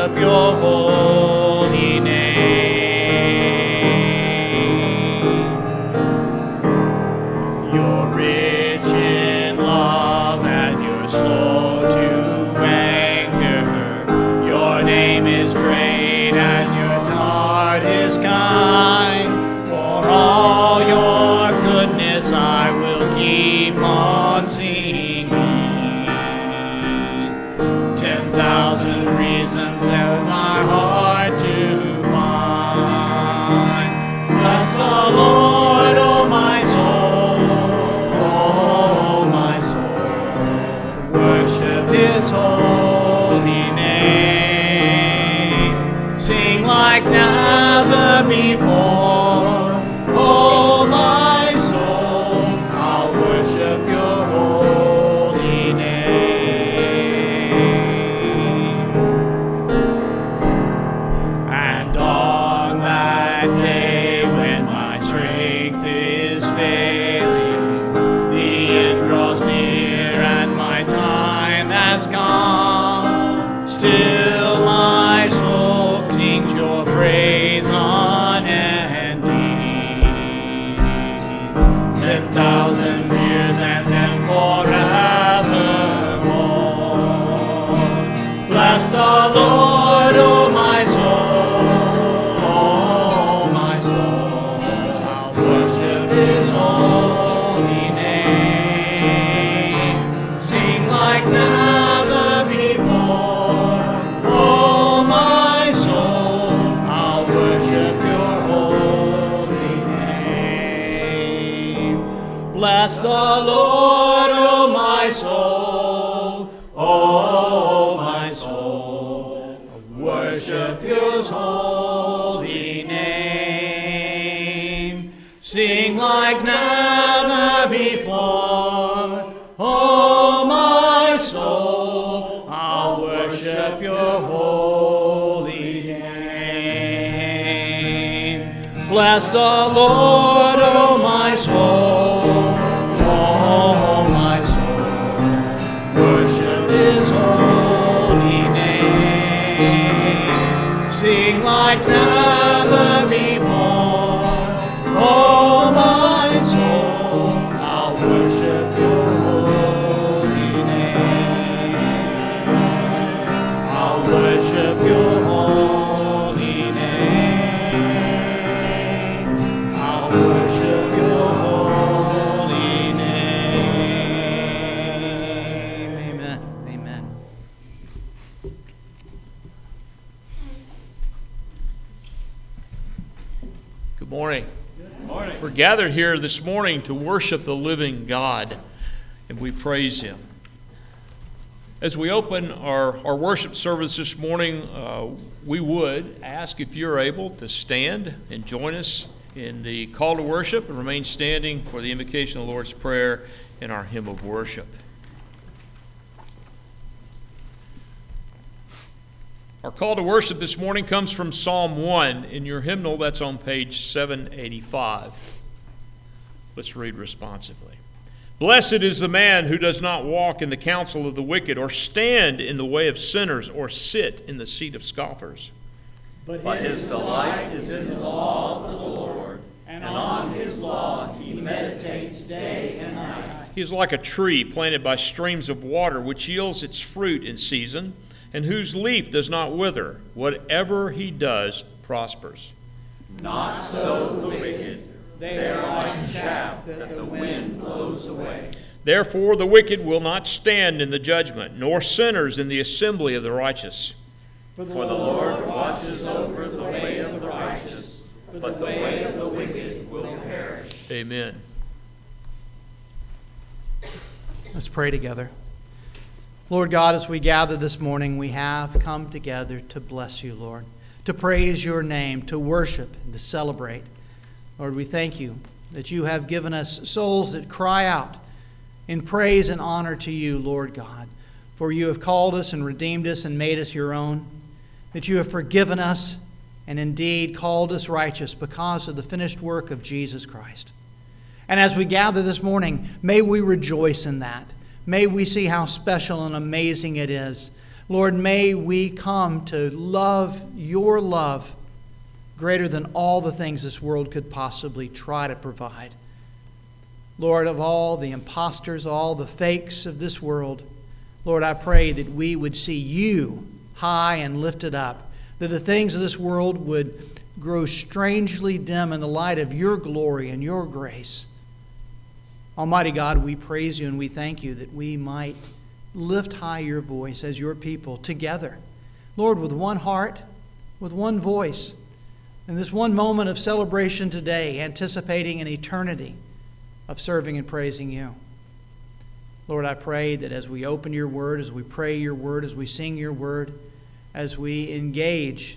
worship your holy name. You're rich in love and you're slow to anger. Your name is great and your heart is kind. For all your goodness I will keep on singing. 10,000 reasons in my heart to find. Bless the Lord, oh my soul, worship His holy name. Sing like never before, oh my soul, I'll worship your holy name. And on that day when my strength is failing, the end draws near and my time has come, still my soul sings your praise unending. 10,000 years and then forevermore. Bless the Lord, oh my soul, I'll worship His holy name. Sing like never before, oh my soul, I'll worship your holy name. Bless the Lord, oh my soul, worship His holy name. Sing like never before, oh my soul, I'll worship your holy name. Bless the Lord, oh my soul, worship His holy name. Sing like never before, oh my soul, I'll worship your holy name. I'll worship your holy name. I'll worship your holy name. Amen. Amen. Good morning. Good morning. We're gathered here this morning to worship the living God, and we praise Him. As we open our worship service this morning, we would ask if you're able to stand and join us in the call to worship and remain standing for the invocation of the Lord's Prayer and our hymn of worship. Our call to worship this morning comes from Psalm 1. In your hymnal, that's on page 785. Let's read responsively. Blessed is the man who does not walk in the counsel of the wicked, or stand in the way of sinners, or sit in the seat of scoffers. But his delight is in the law of the Lord, and on His law he meditates day and night. He is like a tree planted by streams of water, which yields its fruit in season, and whose leaf does not wither. Whatever he does prospers. Not so the wicked. They are like chaff that the wind blows away. Therefore the wicked will not stand in the judgment, nor sinners in the assembly of the righteous. For the Lord watches over the way of the righteous, but the way of the wicked will perish. Amen. Let's pray together. Lord God, as we gather this morning, we have come together to bless you, Lord, to praise your name, to worship, and to celebrate. Lord, we thank you that you have given us souls that cry out in praise and honor to you, Lord God. For you have called us and redeemed us and made us your own, that you have forgiven us and indeed called us righteous because of the finished work of Jesus Christ. And as we gather this morning, may we rejoice in that. May we see how special and amazing it is. Lord, may we come to love your love greater than all the things this world could possibly try to provide. Lord, of all the imposters, all the fakes of this world, Lord, I pray that we would see you high and lifted up, that the things of this world would grow strangely dim in the light of your glory and your grace. Almighty God, we praise you and we thank you that we might lift high your voice as your people together. Lord, with one heart, with one voice, in this one moment of celebration today, anticipating an eternity of serving and praising you. Lord, I pray that as we open your word, as we pray your word, as we sing your word, as we engage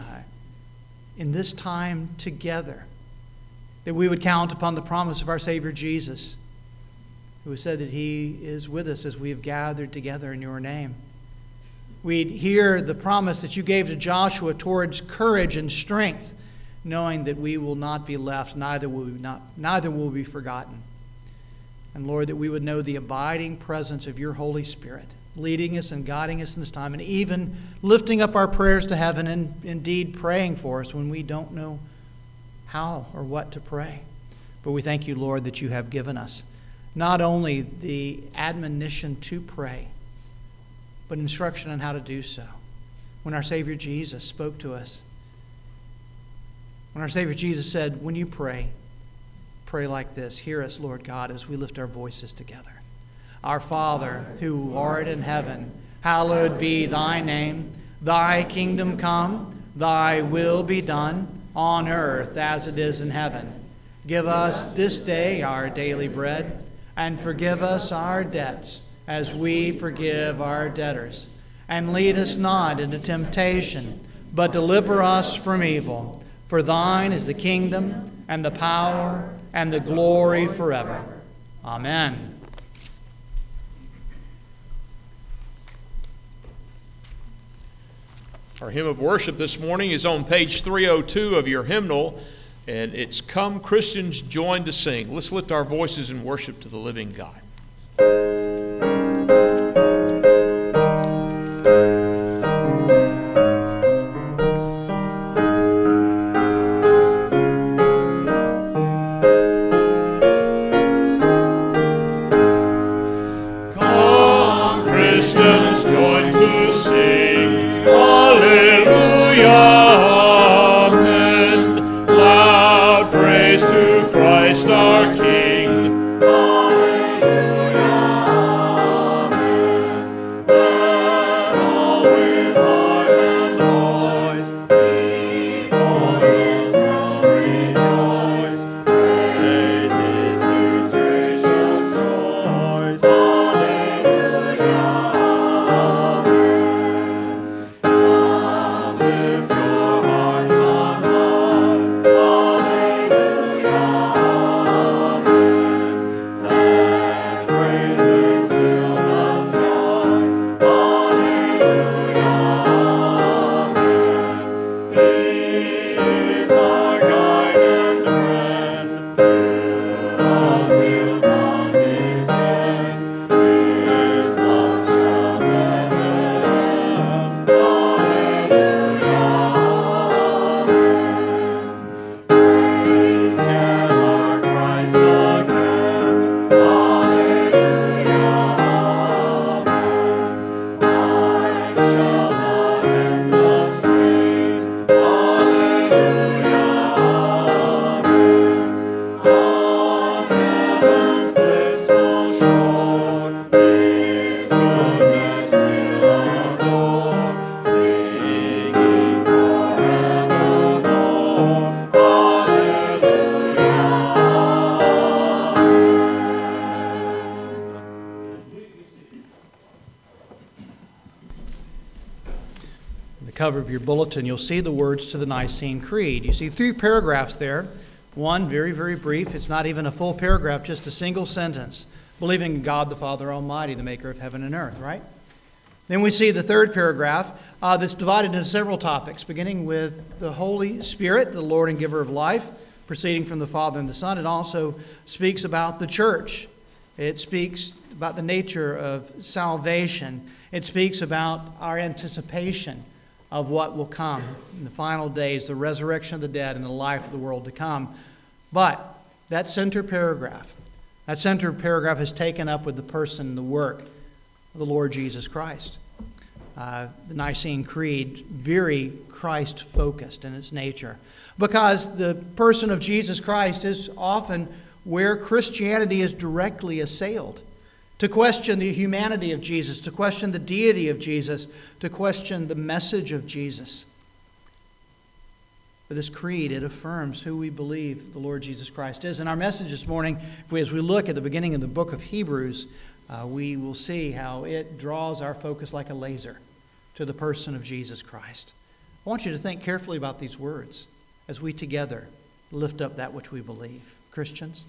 in this time together, that we would count upon the promise of our Savior Jesus, who has said that he is with us as we have gathered together in your name. We'd hear the promise that you gave to Joshua towards courage and strength, knowing that we will not be left, neither will we be forgotten. And Lord, that we would know the abiding presence of your Holy Spirit, leading us and guiding us in this time, and even lifting up our prayers to heaven and indeed praying for us when we don't know how or what to pray. But we thank you, Lord, that you have given us not only the admonition to pray, but instruction on how to do so. When our Savior Jesus spoke to us, when our Savior Jesus said, when you pray, pray like this. Hear us, Lord God, as we lift our voices together. Our Father, who art in heaven, hallowed be thy name. Thy kingdom come, thy will be done, on earth as it is in heaven. Give us this day our daily bread, and forgive us our debts, as we forgive our debtors. And lead us not into temptation, but deliver us from evil. For thine is the kingdom, and the power, and the glory forever. Amen. Our hymn of worship this morning is on page 302 of your hymnal, and it's Come Christians Join to Sing. Let's lift our voices in worship to the living God. Come Christians join to sing, Hallelujah. Christ our King. Hallelujah, amen. Let all with heart and voice before his throne rejoice. Praises his gracious choice. Hallelujah, amen. Come lift your hearts on high. Cover of your bulletin, you'll see the words to the Nicene Creed. You see 3 paragraphs there. One, very, very brief. It's not even a full paragraph, just a single sentence. Believing in God the Father Almighty, the maker of heaven and earth, right? Then we see the 3rd paragraph that's divided into several topics, beginning with the Holy Spirit, the Lord and giver of life, proceeding from the Father and the Son. It also speaks about the church. It speaks about the nature of salvation. It speaks about our anticipation of what will come in the final days, the resurrection of the dead and the life of the world to come. But that center paragraph is taken up with the person and the work of the Lord Jesus Christ. The Nicene Creed, very Christ-focused in its nature, because the person of Jesus Christ is often where Christianity is directly assailed. To question the humanity of Jesus, to question the deity of Jesus, to question the message of Jesus. But this creed, it affirms who we believe the Lord Jesus Christ is. And our message this morning, as we look at the beginning of the book of Hebrews, we will see how it draws our focus like a laser to the person of Jesus Christ. I want you to think carefully about these words as we together lift up that which we believe. Christians,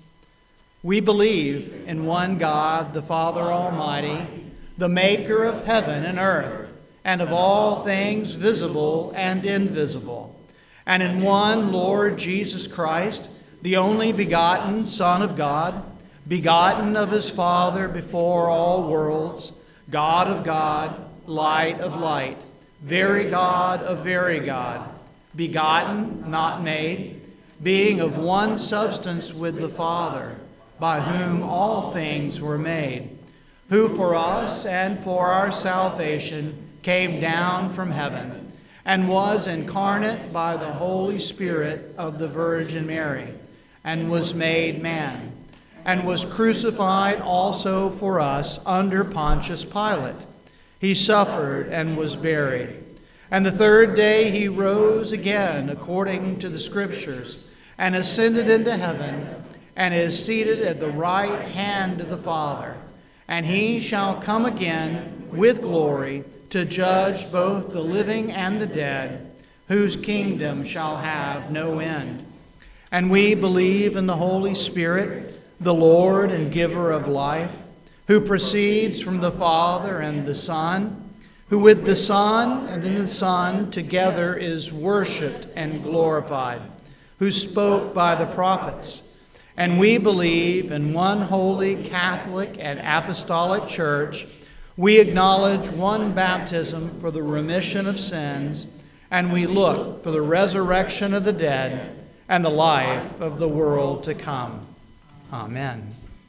we believe in one God, the Father Almighty, the maker of heaven and earth, and of all things visible and invisible, and in one Lord Jesus Christ, the only begotten Son of God, begotten of his Father before all worlds, God of God, light of light, very God of very God, begotten, not made, being of one substance with the Father, by whom all things were made, who for us and for our salvation came down from heaven, and was incarnate by the Holy Spirit of the Virgin Mary, and was made man, and was crucified also for us under Pontius Pilate. He suffered and was buried. And the third day he rose again according to the Scriptures, and ascended into heaven, and is seated at the right hand of the Father. And he shall come again with glory to judge both the living and the dead, whose kingdom shall have no end. And we believe in the Holy Spirit, the Lord and giver of life, who proceeds from the Father and the Son, who with the Son and in the Son together is worshipped and glorified, who spoke by the prophets. And we believe in one holy Catholic and Apostolic Church. We acknowledge one baptism for the remission of sins, and we look for the resurrection of the dead and the life of the world to come. Amen.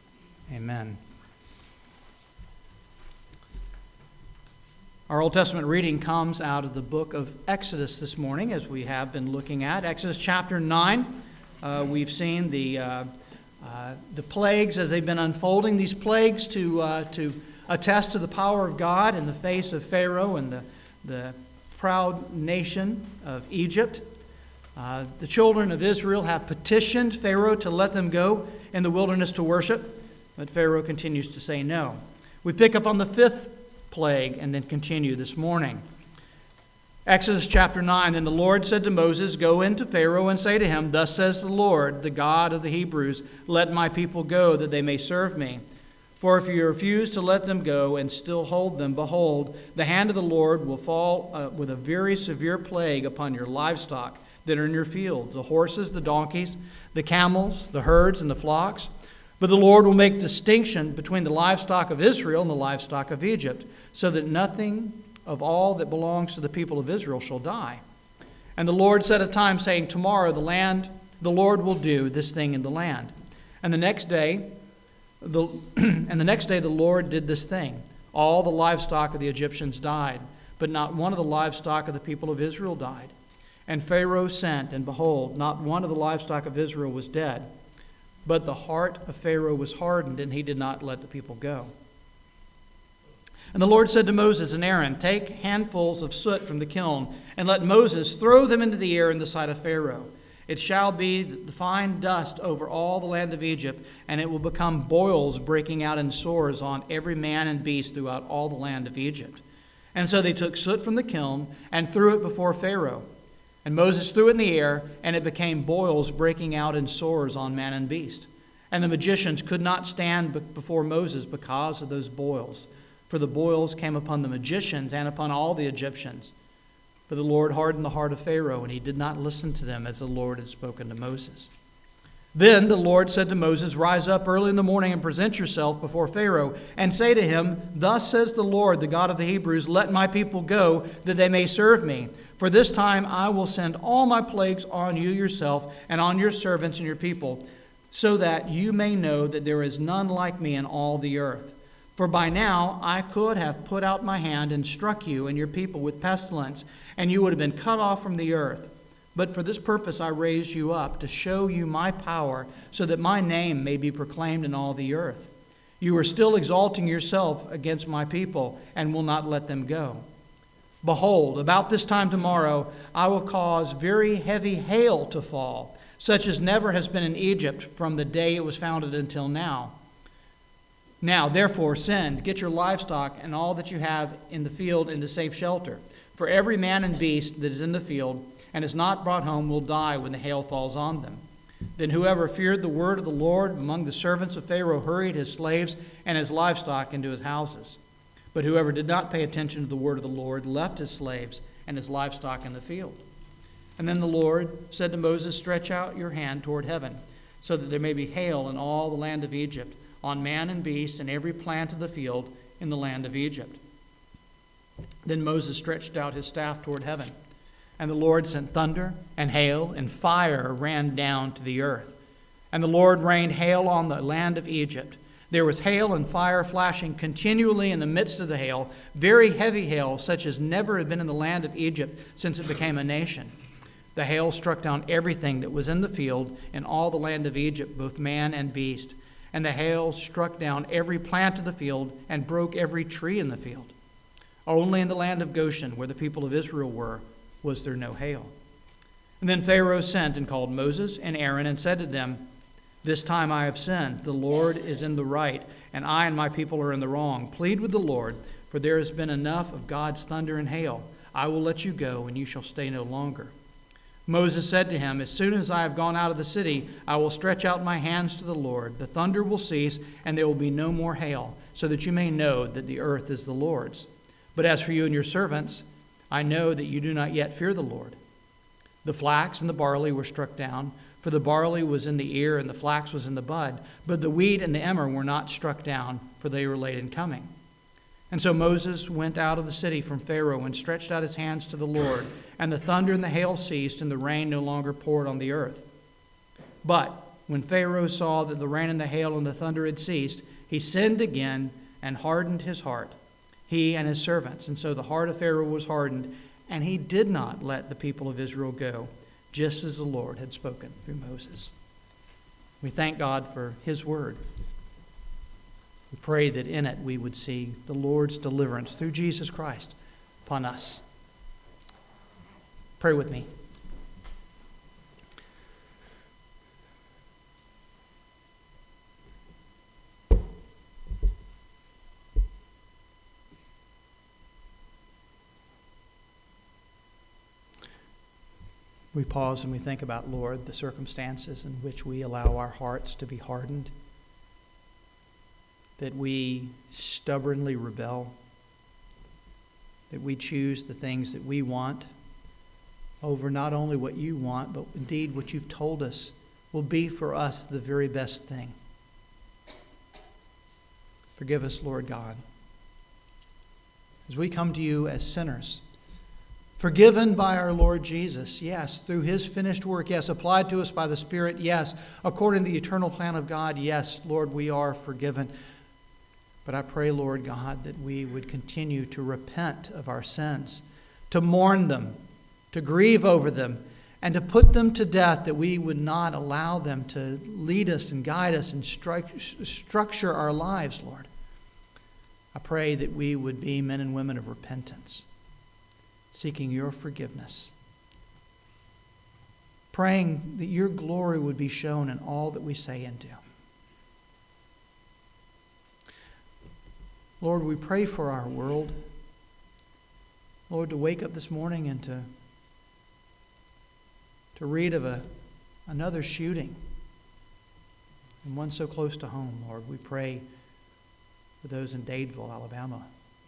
Amen. Our Old Testament reading comes out of the book of Exodus this morning, as we have been looking at. Exodus chapter 9. We've seen the plagues as they've been unfolding. These plagues to attest to the power of God in the face of Pharaoh and the proud nation of Egypt. The children of Israel have petitioned Pharaoh to let them go in the wilderness to worship, but Pharaoh continues to say no. We pick up on the fifth plague and then continue this morning. Exodus chapter 9, Then the Lord said to Moses, Go into Pharaoh and say to him, Thus says the Lord, the God of the Hebrews, Let my people go, that they may serve me. For if you refuse to let them go and still hold them, behold, the hand of the Lord will fall with a very severe plague upon your livestock that are in your fields, the horses, the donkeys, the camels, the herds, and the flocks. But the Lord will make distinction between the livestock of Israel and the livestock of Egypt, so that nothing of all that belongs to the people of Israel shall die. And the Lord set a time, saying, Tomorrow the Lord will do this thing in the land. And the next day the Lord did this thing. All the livestock of the Egyptians died, but not one of the livestock of the people of Israel died. And Pharaoh sent, and behold, not one of the livestock of Israel was dead. But the heart of Pharaoh was hardened, and he did not let the people go. And the Lord said to Moses and Aaron, Take handfuls of soot from the kiln, and let Moses throw them into the air in the sight of Pharaoh. It shall be the fine dust over all the land of Egypt, and it will become boils breaking out in sores on every man and beast throughout all the land of Egypt. And so they took soot from the kiln and threw it before Pharaoh. And Moses threw it in the air, and it became boils breaking out in sores on man and beast. And the magicians could not stand before Moses because of those boils. For the boils came upon the magicians and upon all the Egyptians. But the Lord hardened the heart of Pharaoh, and he did not listen to them as the Lord had spoken to Moses. Then the Lord said to Moses, "Rise up early in the morning and present yourself before Pharaoh, and say to him, 'Thus says the Lord, the God of the Hebrews, let my people go, that they may serve me. For this time I will send all my plagues on you yourself, and on your servants and your people, so that you may know that there is none like me in all the earth. For by now I could have put out my hand and struck you and your people with pestilence, and you would have been cut off from the earth. But for this purpose I raised you up, to show you my power, so that my name may be proclaimed in all the earth. You are still exalting yourself against my people, and will not let them go. Behold, about this time tomorrow I will cause very heavy hail to fall, such as never has been in Egypt from the day it was founded until now. Now, therefore, send, get your livestock and all that you have in the field into safe shelter. For every man and beast that is in the field and is not brought home will die when the hail falls on them.' Then whoever feared the word of the Lord among the servants of Pharaoh hurried his slaves and his livestock into his houses. But whoever did not pay attention to the word of the Lord left his slaves and his livestock in the field. And then the Lord said to Moses, 'Stretch out your hand toward heaven, so that there may be hail in all the land of Egypt, on man and beast and every plant of the field in the land of Egypt.' Then Moses stretched out his staff toward heaven, and the Lord sent thunder and hail, and fire ran down to the earth. And the Lord rained hail on the land of Egypt. There was hail and fire flashing continually in the midst of the hail, very heavy hail, such as never had been in the land of Egypt since it became a nation. The hail struck down everything that was in the field in all the land of Egypt, both man and beast. And the hail struck down every plant of the field and broke every tree in the field. Only in the land of Goshen, where the people of Israel were, was there no hail. And then Pharaoh sent and called Moses and Aaron and said to them, 'This time I have sinned. The Lord is in the right, and I and my people are in the wrong. Plead with the Lord, for there has been enough of God's thunder and hail. I will let you go, and you shall stay no longer.' Moses said to him, 'As soon as I have gone out of the city, I will stretch out my hands to the Lord. The thunder will cease, and there will be no more hail, so that you may know that the earth is the Lord's. But as for you and your servants, I know that you do not yet fear the Lord.' The flax and the barley were struck down, for the barley was in the ear and the flax was in the bud, but the wheat and the emmer were not struck down, for they were late in coming. And so Moses went out of the city from Pharaoh and stretched out his hands to the Lord, and the thunder and the hail ceased, and the rain no longer poured on the earth. But when Pharaoh saw that the rain and the hail and the thunder had ceased, he sinned again and hardened his heart, he and his servants. And so the heart of Pharaoh was hardened, and he did not let the people of Israel go, just as the Lord had spoken through Moses." We thank God for his word. We pray that in it we would see the Lord's deliverance through Jesus Christ upon us. Pray with me. We pause and we think about, Lord, the circumstances in which we allow our hearts to be hardened, that we stubbornly rebel, that we choose the things that we want over not only what you want, but indeed what you've told us will be for us the very best thing. Forgive us, Lord God, as we come to you as sinners, forgiven by our Lord Jesus, yes, through his finished work, yes, applied to us by the Spirit, yes, according to the eternal plan of God, yes, Lord, we are forgiven. But I pray, Lord God, that we would continue to repent of our sins, to mourn them, to grieve over them, and to put them to death, that we would not allow them to lead us and guide us and structure our lives, Lord. I pray that we would be men and women of repentance, seeking your forgiveness, praying that your glory would be shown in all that we say and do. Lord, we pray for our world. Lord, to wake up this morning and to read of another shooting, and one so close to home, Lord. We pray for those in Dadeville, Alabama.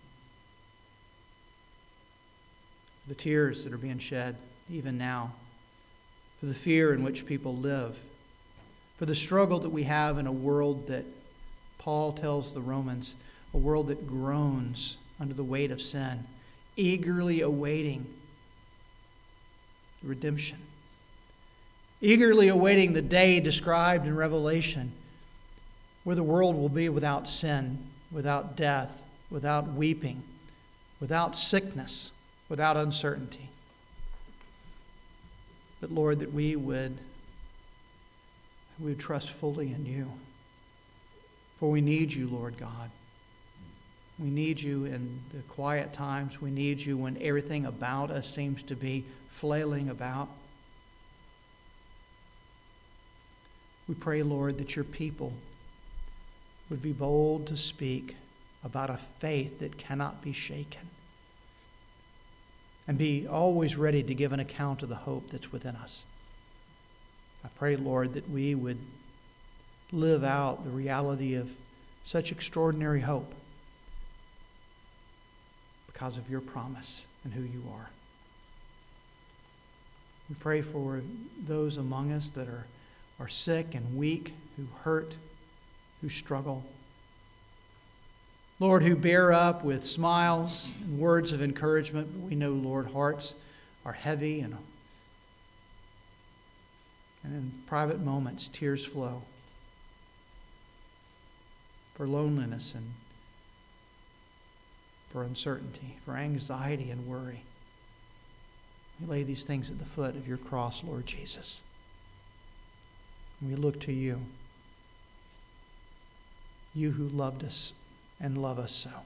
The tears that are being shed even now, for the fear in which people live, for the struggle that we have in a world that Paul tells the Romans, a world that groans under the weight of sin, eagerly awaiting redemption, eagerly awaiting the day described in Revelation where the world will be without sin, without death, without weeping, without sickness, without uncertainty. But Lord, that we would trust fully in you. For we need you, Lord God. We need you in the quiet times. We need you when everything about us seems to be flailing about. We pray, Lord, that your people would be bold to speak about a faith that cannot be shaken, and be always ready to give an account of the hope that's within us. I pray, Lord, that we would live out the reality of such extraordinary hope because of your promise and who you are. We pray for those among us that are sick and weak, who hurt, who struggle. Lord, who bear up with smiles and words of encouragement. But we know, Lord, hearts are heavy and in private moments, tears flow for loneliness and for uncertainty, for anxiety and worry. We lay these things at the foot of your cross, Lord Jesus. And we look to you, you who loved us and love us so.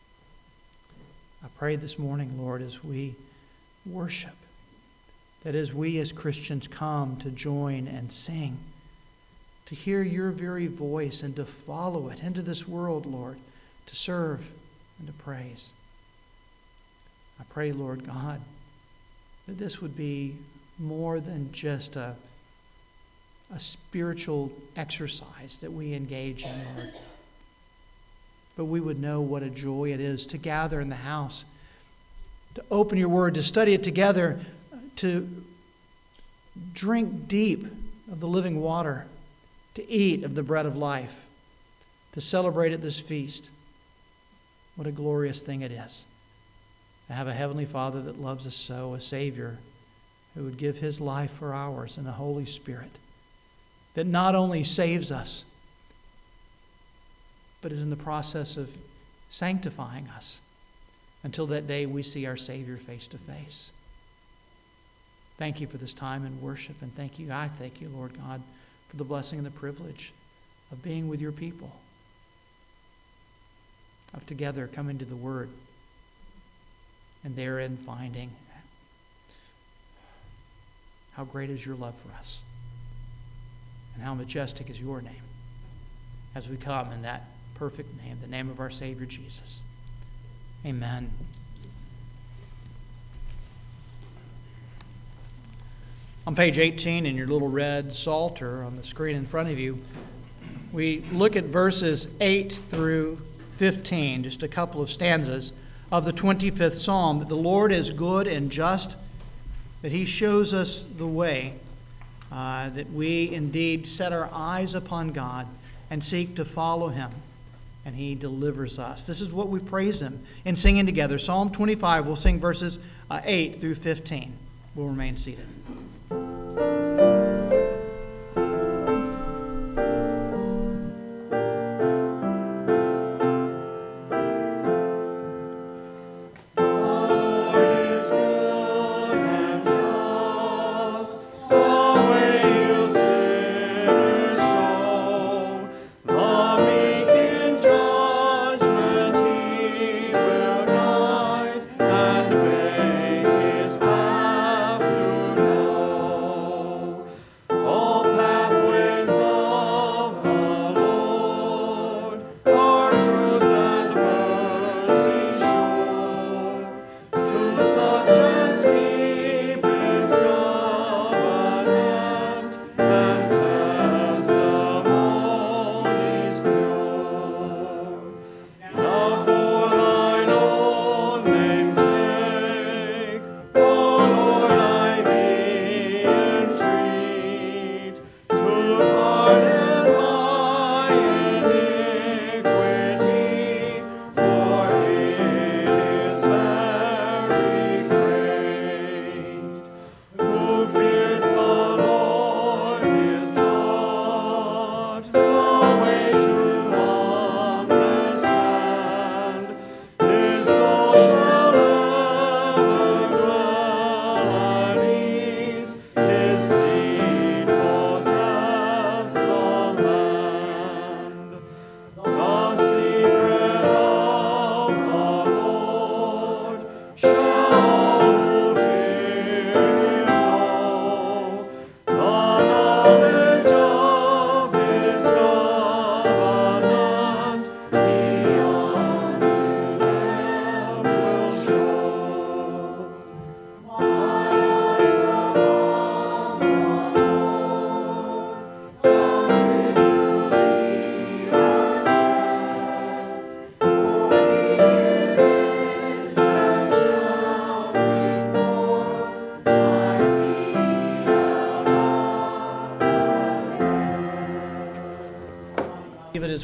I pray this morning, Lord, as we worship, that as we as Christians come to join and sing, to hear your very voice and to follow it into this world, Lord, to serve and to praise. I pray, Lord God, that this would be more than just a spiritual exercise that we engage in, Lord, but we would know what a joy it is to gather in the house, to open your word, to study it together, to drink deep of the living water, to eat of the bread of life, to celebrate at this feast. What a glorious thing it is to have a Heavenly Father that loves us so, a Savior who would give his life for ours, and a Holy Spirit that not only saves us, but is in the process of sanctifying us until that day we see our Savior face to face. Thank you for this time in worship, and I thank you, Lord God, for the blessing and the privilege of being with your people, of together coming to the Word, and therein finding how great is your love for us, and how majestic is your name, as we come in that perfect name, the name of our Savior Jesus. Amen. On page 18 in your little red psalter on the screen in front of you, we look at verses 8 through 15, just a couple of stanzas of the 25th Psalm, that the Lord is good and just, that he shows us the way, that we indeed set our eyes upon God and seek to follow him, and he delivers us. This is what we praise him in singing together. Psalm 25, we'll sing verses 8 through 15. We'll remain seated. And make his path through life.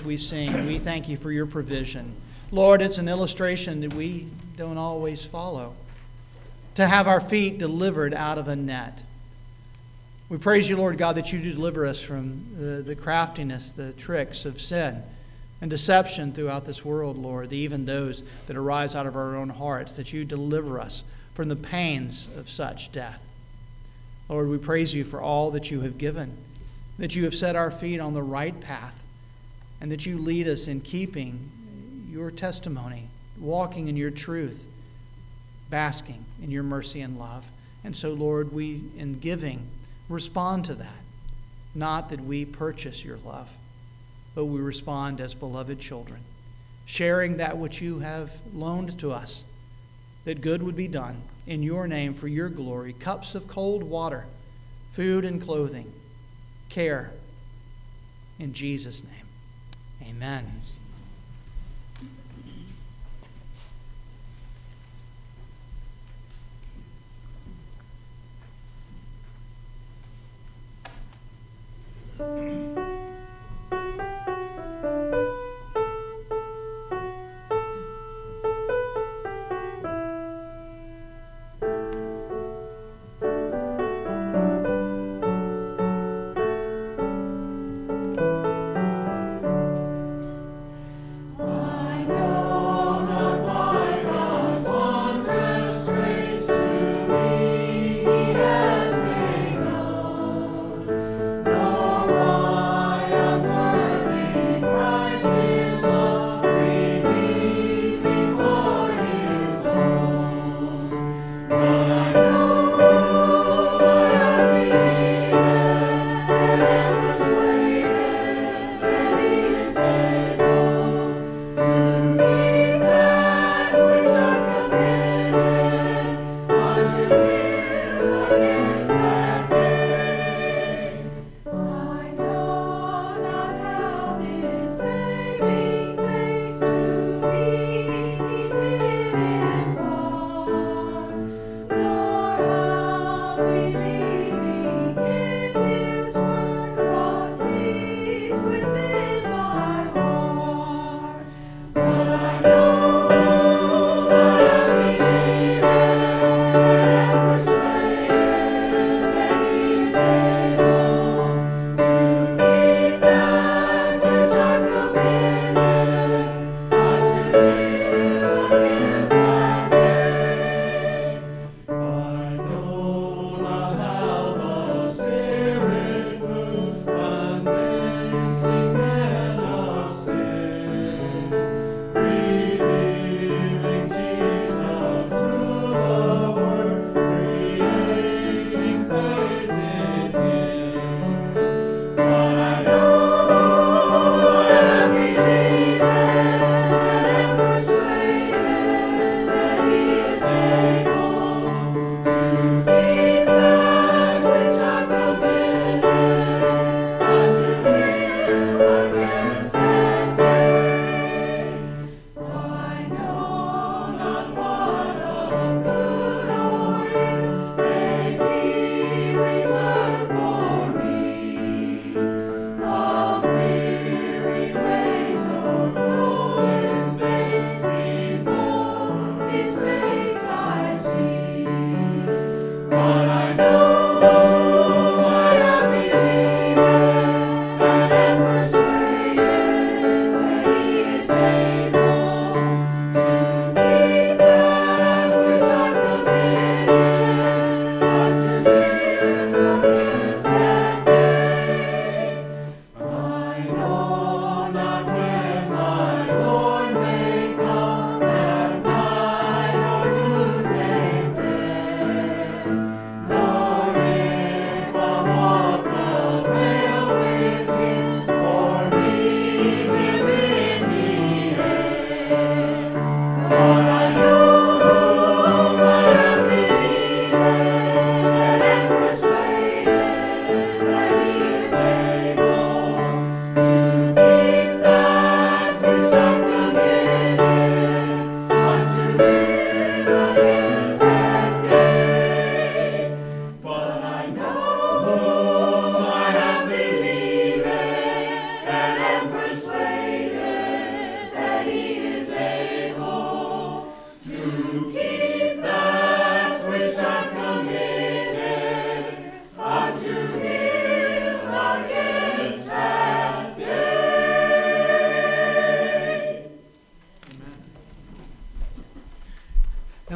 we sing, we thank you for your provision. Lord, it's an illustration that we don't always follow. To have our feet delivered out of a net. We praise you, Lord God, that you deliver us from the craftiness, the tricks of sin and deception throughout this world, Lord, even those that arise out of our own hearts, that you deliver us from the pains of such death. Lord, we praise you for all that you have given, that you have set our feet on the right path, and that you lead us in keeping your testimony, walking in your truth, basking in your mercy and love. And so, Lord, we, in giving, respond to that. Not that we purchase your love, but we respond as beloved children, sharing that which you have loaned to us, that good would be done in your name for your glory. Cups of cold water, food and clothing, care. In Jesus' name, amen.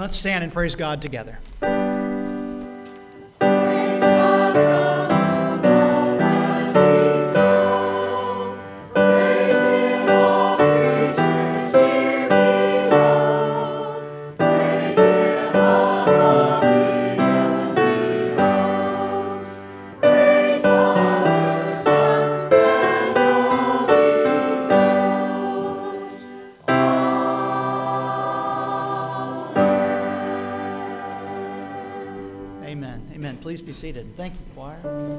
Let's stand and praise God together. Please be seated. Thank you, choir.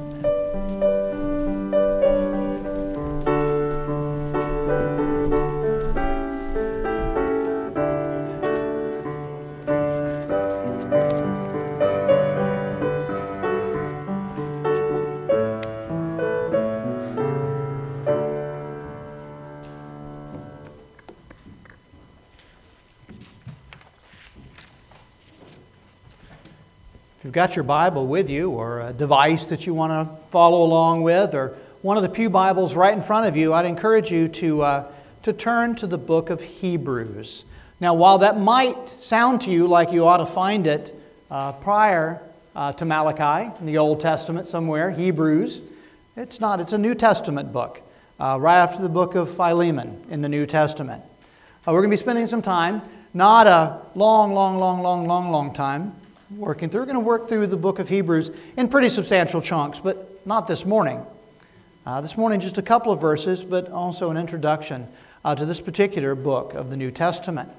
If you've got your Bible with you, or a device that you want to follow along with, or one of the pew Bibles right in front of you, I'd encourage you to turn to the book of Hebrews. Now, while that might sound to you like you ought to find it prior to Malachi in the Old Testament somewhere, Hebrews, it's not. It's a New Testament book, right after the book of Philemon in the New Testament. We're going to be spending some time, not a long time, working through. We're going to work through the book of Hebrews in pretty substantial chunks, but not this morning. This morning, just a couple of verses, but also an introduction to this particular book of the New Testament.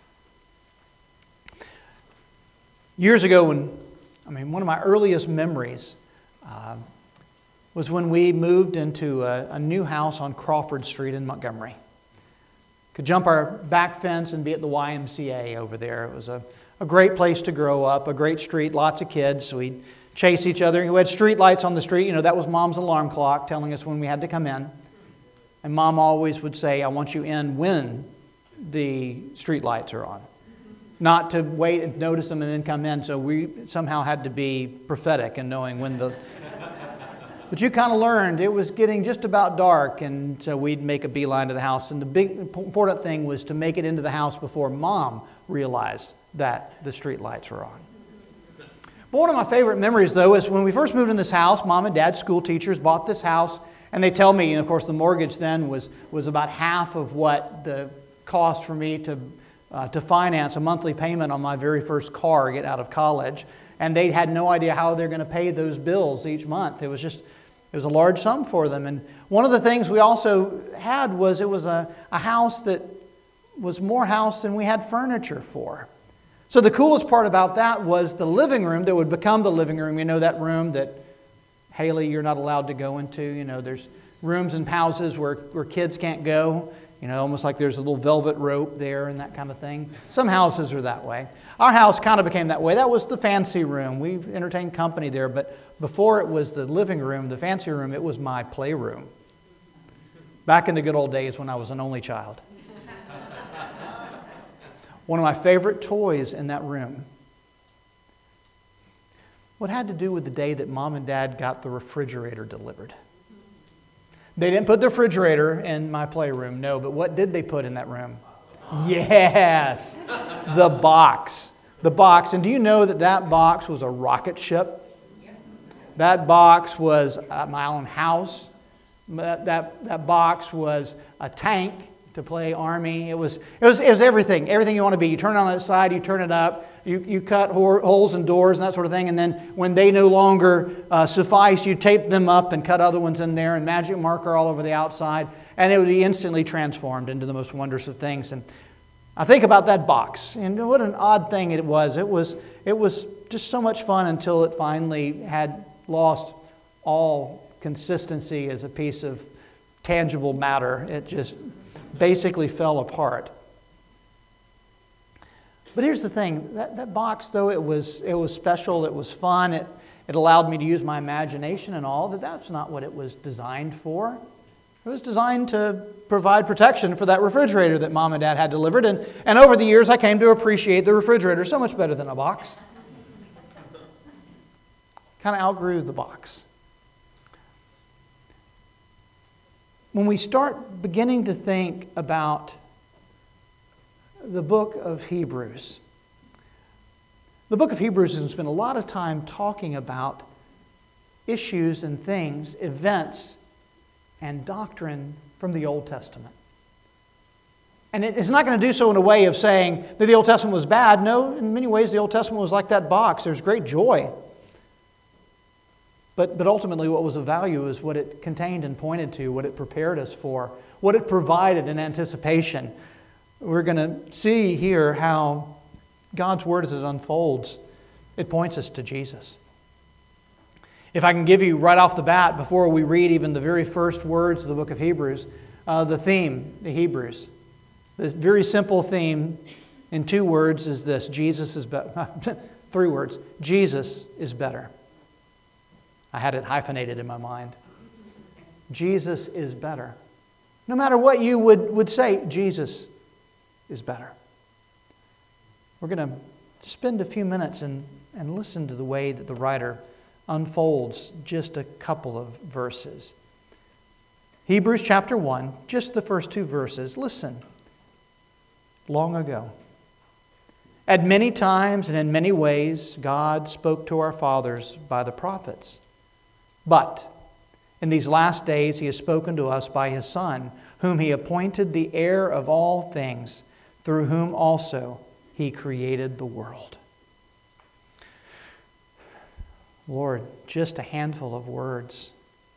Years ago, one of my earliest memories was when we moved into a new house on Crawford Street in Montgomery. Could jump our back fence and be at the YMCA over there. It was a great place to grow up, a great street, lots of kids. We'd chase each other. We had street lights on the street. That was Mom's alarm clock telling us when we had to come in. And Mom always would say, I want you in when the street lights are on. Not to wait and notice them and then come in. So we somehow had to be prophetic in knowing when the... But you kind of learned it was getting just about dark, and so we'd make a beeline to the house. And the big important thing was to make it into the house before Mom realized that the street lights were on. But one of my favorite memories, though, is when we first moved in this house. Mom and Dad, school teachers, bought this house, and they tell me, and of course the mortgage then was about half of what the cost for me to finance a monthly payment on my very first car, get out of college. And they had no idea how they're going to pay those bills each month. It was a large sum for them. And one of the things we also had was it was a house that was more house than we had furniture for. So the coolest part about that was the living room that would become the living room. That room that, Haley, you're not allowed to go into. There's rooms and houses where kids can't go. Almost like there's a little velvet rope there and that kind of thing. Some houses are that way. Our house kind of became that way. That was the fancy room. We entertained company there, but before it was the living room, the fancy room, it was my playroom. Back in the good old days when I was an only child. One of my favorite toys in that room, what had to do with the day that Mom and Dad got the refrigerator delivered. They didn't put the refrigerator in my playroom, no, but what did they put in that room? Yes, the box. The box. And do you know that box was a rocket ship? That box was my own house. That box was a tank to play Army. It was everything. Everything you want to be. You turn it on its side, you turn it up, you cut holes in doors and that sort of thing, and then when they no longer suffice, you tape them up and cut other ones in there and magic marker all over the outside, and it would be instantly transformed into the most wondrous of things. And I think about that box, and what an odd thing it was. It was just so much fun until it finally had lost all consistency as a piece of tangible matter. It just basically fell apart. But here's the thing, that box, though it was special, it was fun, it allowed me to use my imagination and all, that's not what it was designed for. It was designed to provide protection for that refrigerator that Mom and Dad had delivered, and over the years I came to appreciate the refrigerator so much better than a box. Kind of outgrew the box. When we start beginning to think about the book of Hebrews, The book of Hebrews has spent a lot of time talking about issues and things, events, and doctrine from the Old Testament. And it's not going to do so in a way of saying that the Old Testament was bad. No, in many ways the Old Testament was like that box. There's great joy. But ultimately what was of value is what it contained and pointed to, what it prepared us for, what it provided in anticipation. We're going to see here how God's Word, as it unfolds, it points us to Jesus. If I can give you right off the bat, before we read even the very first words of the book of Hebrews, the theme, the Hebrews. This very simple theme in 2 words is this: Jesus is better. 3 words: Jesus is better. I had it hyphenated in my mind. Jesus is better. No matter what you would say, Jesus is better. We're going to spend a few minutes and listen to the way that the writer unfolds just a couple of verses. Hebrews chapter 1, just the first 2 verses. Listen. Long ago, at many times and in many ways, God spoke to our fathers by the prophets. But in these last days, He has spoken to us by His Son, whom He appointed the heir of all things, through whom also He created the world. Lord, just a handful of words.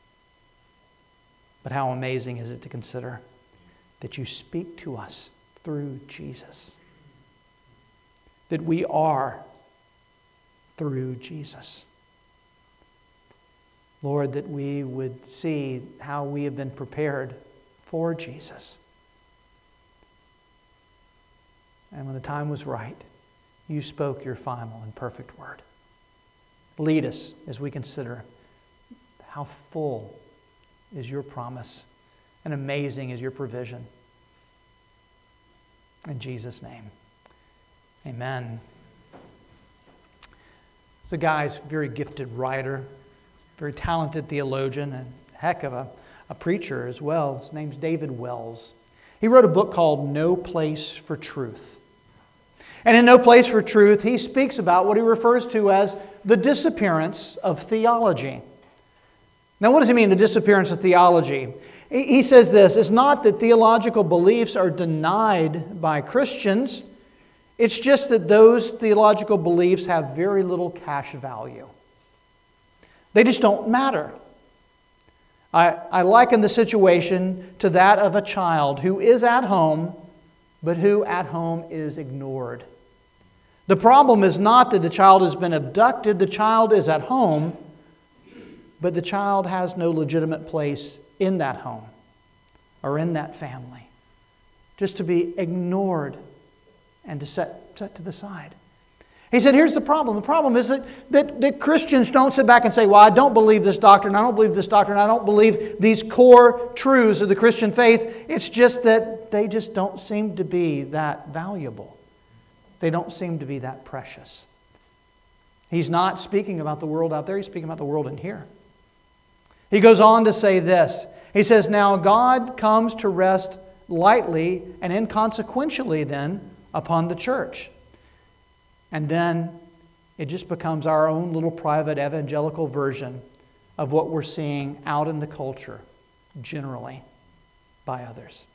But how amazing is it to consider that You speak to us through Jesus. That we are through Jesus. Lord, that we would see how we have been prepared for Jesus. And when the time was right, You spoke Your final and perfect word. Lead us as we consider how full is Your promise and amazing is Your provision. In Jesus' name, amen. So, guy's very gifted writer, very talented theologian, and heck of a preacher as well. His name's David Wells. He wrote a book called No Place for Truth. And in No Place for Truth, he speaks about what he refers to as the disappearance of theology. Now, what does he mean, the disappearance of theology? He says this: it's not that theological beliefs are denied by Christians. It's just that those theological beliefs have very little cash value. They just don't matter. I liken the situation to that of a child who is at home, but who at home is ignored. The problem is not that the child has been abducted. The child is at home, but the child has no legitimate place in that home or in that family. Just to be ignored and to set to the side. He said, here's the problem. The problem is that Christians don't sit back and say, well, I don't believe this doctrine, I don't believe this doctrine, I don't believe these core truths of the Christian faith. It's just that they just don't seem to be that valuable. They don't seem to be that precious. He's not speaking about the world out there, he's speaking about the world in here. He goes on to say this. He says, now God comes to rest lightly and inconsequentially then upon the church. And then it just becomes our own little private evangelical version of what we're seeing out in the culture, generally, by others.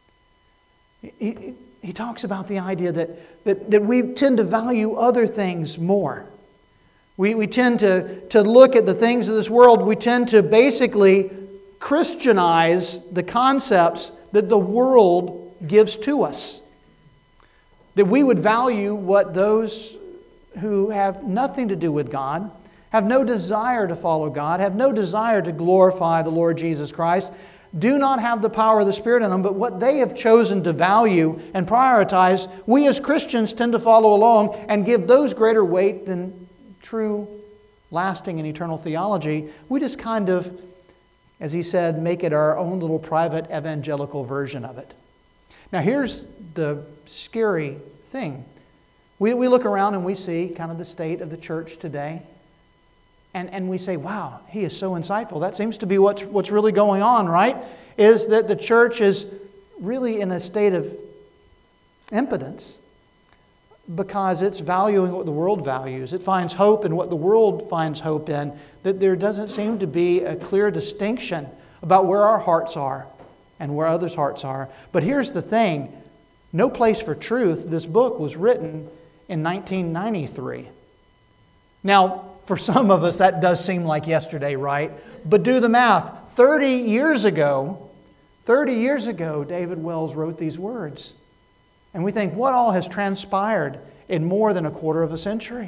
He talks about the idea that we tend to value other things more. We tend to look at the things of this world. We tend to basically Christianize the concepts that the world gives to us. That we would value what those who have nothing to do with God, have no desire to follow God, have no desire to glorify the Lord Jesus Christ, do not have the power of the Spirit in them, but what they have chosen to value and prioritize, we as Christians tend to follow along and give those greater weight than true, lasting, and eternal theology. We just kind of, as he said, make it our own little private evangelical version of it. Now here's the scary thing. We look around and we see kind of the state of the church today. And we say, wow, he is so insightful. That seems to be what's really going on, right? Is that the church is really in a state of impotence. because it's valuing what the world values. It finds hope in what the world finds hope in, that there doesn't seem to be a clear distinction about where our hearts are and where others' hearts are. But here's the thing. No Place for Truth, this book was written in 1993. Now, for some of us, that does seem like yesterday, right? But do the math. 30 years ago, David Wells wrote these words. And we think, what all has transpired in more than a quarter of a century?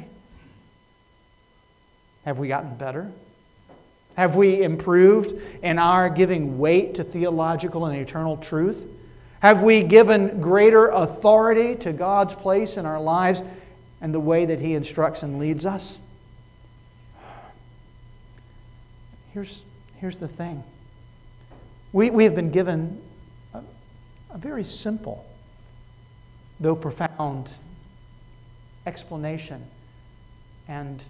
Have we gotten better? Have we improved in our giving weight to theological and eternal truth? Have we given greater authority to God's place in our lives and the way that He instructs and leads us? Here's the thing. We have been given a very simple, though profound, explanation and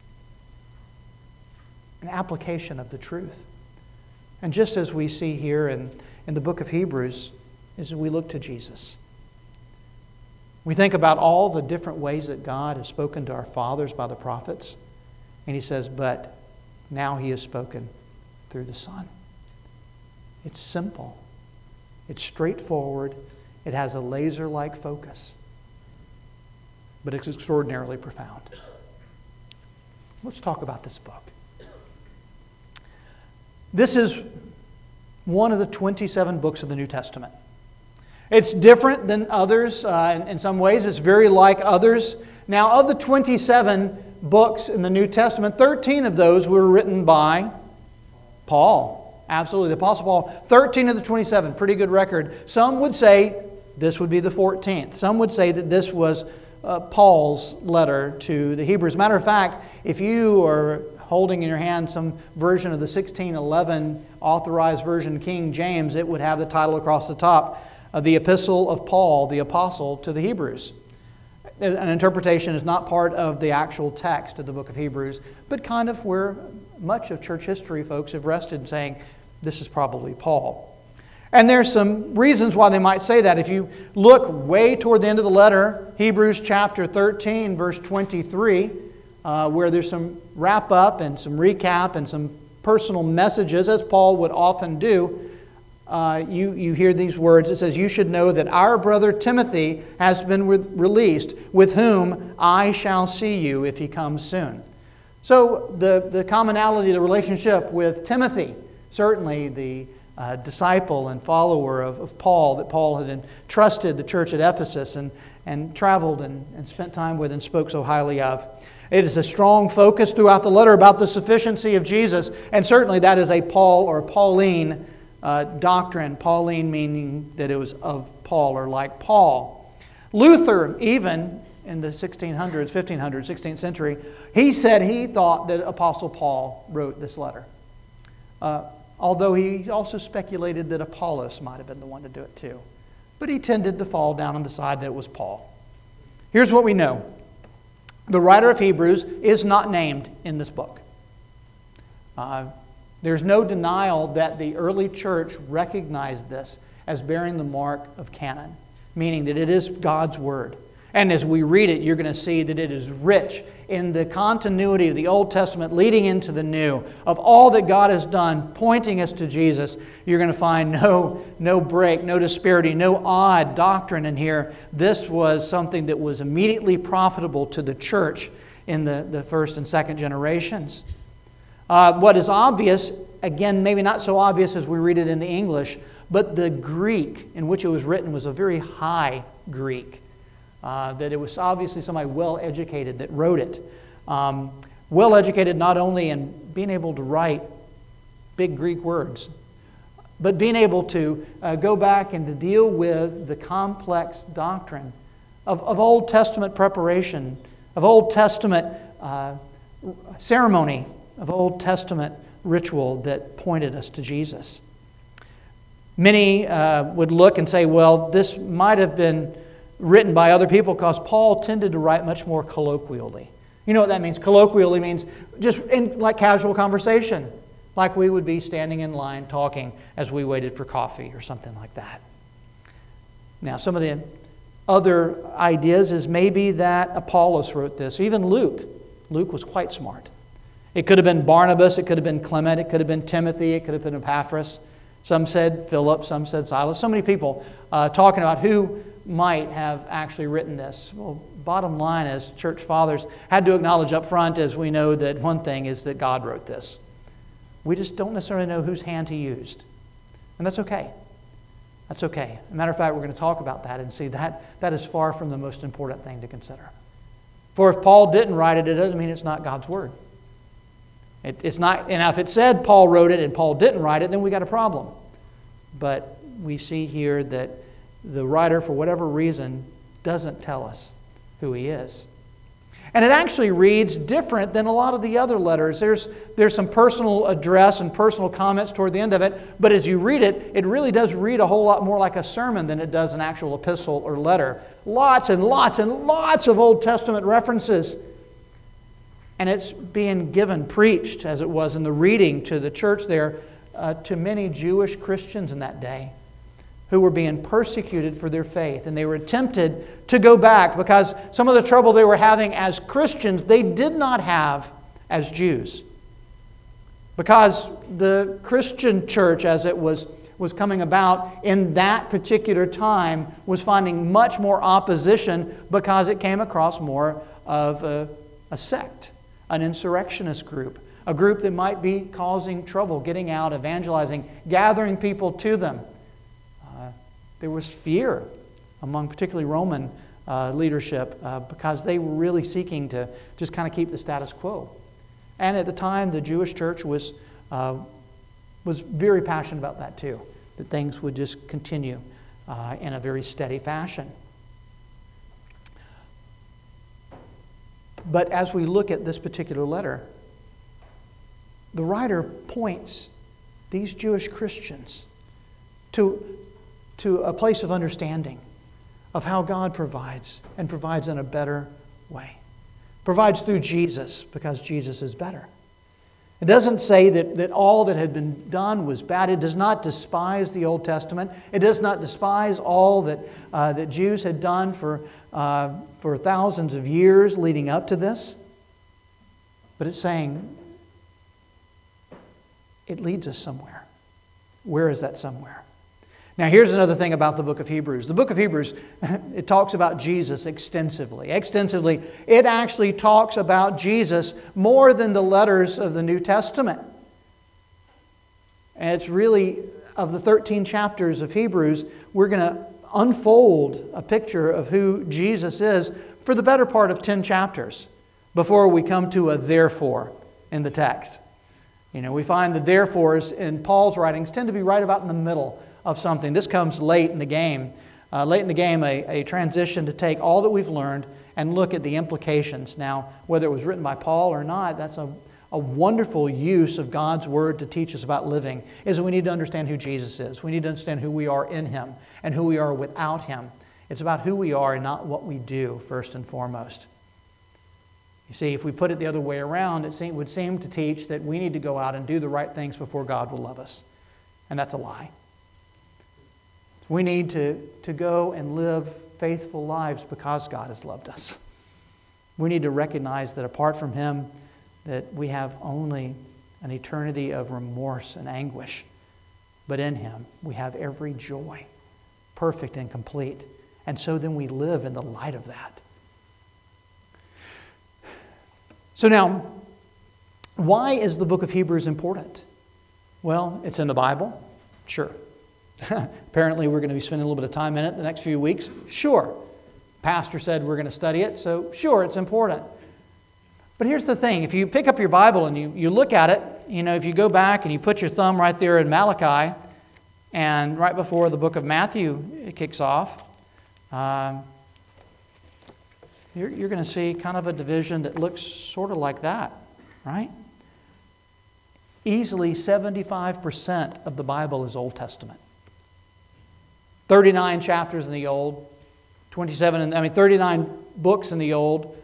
an application of the truth. And just as we see here in the book of Hebrews, as we look to Jesus, we think about all the different ways that God has spoken to our fathers by the prophets. And He says, but now He has spoken through the Son. It's simple. It's straightforward. It has a laser-like focus. But it's extraordinarily profound. Let's talk about this book. This is one of the 27 books of the New Testament. It's different than others in some ways. It's very like others. Now, of the 27 books in the New Testament, 13 of those were written by Paul. Absolutely, the Apostle Paul. 13 of the 27, pretty good record. Some would say this would be the 14th. Some would say that this was Paul's letter to the Hebrews. Matter of fact, if you are holding in your hand some version of the 1611 authorized version, King James, it would have the title across the top, the Epistle of Paul, the Apostle to the Hebrews. An interpretation is not part of the actual text of the book of Hebrews, but kind of where much of church history folks have rested, saying this is probably Paul. And there's some reasons why they might say that. If you look way toward the end of the letter, Hebrews chapter 13, verse 23, where there's some wrap up and some recap and some personal messages, as Paul would often do, you hear these words. It says, "You should know that our brother Timothy has been released, with whom I shall see you if he comes soon." So the commonality, the relationship with Timothy, certainly the disciple and follower of Paul, that Paul had entrusted the church at Ephesus and traveled and spent time with and spoke so highly of. It is a strong focus throughout the letter about the sufficiency of Jesus, and certainly that is a Paul or Pauline doctrine. Pauline meaning that it was of Paul or like Paul. Luther, even in the 1600s, 1500s, 16th century, he said he thought that Apostle Paul wrote this letter. Although he also speculated that Apollos might have been the one to do it too. But he tended to fall down on the side that it was Paul. Here's what we know. The writer of Hebrews is not named in this book. There's no denial that the early church recognized this as bearing the mark of canon, meaning that it is God's Word. And as we read it, you're going to see that it is rich in the continuity of the Old Testament leading into the New, of all that God has done, pointing us to Jesus. You're going to find no break, no disparity, no odd doctrine in here. This was something that was immediately profitable to the church in the first and second generations. What is obvious, again, maybe not so obvious as we read it in the English, but the Greek in which it was written was a very high Greek. That it was obviously somebody well-educated that wrote it. Well-educated not only in being able to write big Greek words, but being able to go back and to deal with the complex doctrine of Old Testament preparation, of Old Testament ceremony, of Old Testament ritual that pointed us to Jesus. Many would look and say, well, this might have been written by other people because Paul tended to write much more colloquially. You know what that means? Colloquially means just in like casual conversation, like we would be standing in line talking as we waited for coffee or something like that. Now, some of the other ideas is maybe that Apollos wrote this. Even Luke. Luke was quite smart. It could have been Barnabas, it could have been Clement, it could have been Timothy, it could have been Epaphras. Some said Philip, some said Silas. So many people talking about who might have actually written this. Well, bottom line is, church fathers had to acknowledge up front, as we know, that one thing is that God wrote this. We just don't necessarily know whose hand He used. And that's okay. That's okay. As a matter of fact, we're going to talk about that and see that is far from the most important thing to consider. For if Paul didn't write it, it doesn't mean it's not God's Word. It's not, and if it said Paul wrote it and Paul didn't write it, then we got a problem. But we see here that the writer, for whatever reason, doesn't tell us who he is. And it actually reads different than a lot of the other letters. There's some personal address and personal comments toward the end of it, but as you read it, it really does read a whole lot more like a sermon than it does an actual epistle or letter. Lots and lots and lots of Old Testament references. And it's being preached, as it was in the reading to the church there, to many Jewish Christians in that day who were being persecuted for their faith. And they were tempted to go back because some of the trouble they were having as Christians, they did not have as Jews. Because the Christian church, as it was coming about in that particular time, was finding much more opposition because it came across more of a sect, an insurrectionist group, a group that might be causing trouble, getting out, evangelizing, gathering people to them. There was fear among particularly Roman leadership because they were really seeking to just kind of keep the status quo. And at the time, the Jewish church was very passionate about that too, that things would just continue in a very steady fashion. But as we look at this particular letter, the writer points these Jewish Christians to a place of understanding of how God provides, and provides in a better way. Provides through Jesus, because Jesus is better. It doesn't say that all that had been done was bad. It does not despise the Old Testament. It does not despise all that Jews had done for thousands of years leading up to this. But it's saying it leads us somewhere. Where is that somewhere? Now, here's another thing about the book of Hebrews. The book of Hebrews, it talks about Jesus extensively. Extensively, it actually talks about Jesus more than the letters of the New Testament. And it's really, of the 13 chapters of Hebrews, we're going to unfold a picture of who Jesus is for the better part of 10 chapters before we come to a therefore in the text. You know, we find the therefores in Paul's writings tend to be right about in the middle of something. This comes late in the game. A transition to take all that we've learned and look at the implications. Now, whether it was written by Paul or not, that's a wonderful use of God's Word to teach us about living, is that we need to understand who Jesus is. We need to understand who we are in Him and who we are without Him. It's about who we are and not what we do, first and foremost. You see, if we put it the other way around, it would seem to teach that we need to go out and do the right things before God will love us. And that's a lie. We need to go and live faithful lives because God has loved us. We need to recognize that apart from Him, that we have only an eternity of remorse and anguish. But in Him, we have every joy, perfect and complete. And so then we live in the light of that. So now, why is the book of Hebrews important? Well, it's in the Bible. Sure. Apparently, we're going to be spending a little bit of time in it the next few weeks. Sure. Pastor said we're going to study it, so sure, it's important. But here's the thing. If you pick up your Bible and you look at it, you know, if you go back and you put your thumb right there in Malachi, and right before the book of Matthew it kicks off, you're going to see kind of a division that looks sort of like that, right? Easily 75% of the Bible is Old Testament. 39 chapters in the Old, 39 books in the Old,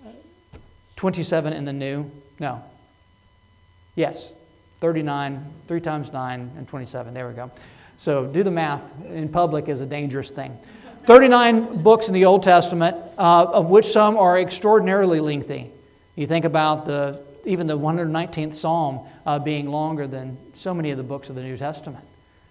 27 in the New. No. Yes, 39, 3 times 9 and 27. There we go. So do the math. In public is a dangerous thing. 39 books in the Old Testament, of which some are extraordinarily lengthy. You think about even the 119th Psalm being longer than so many of the books of the New Testament.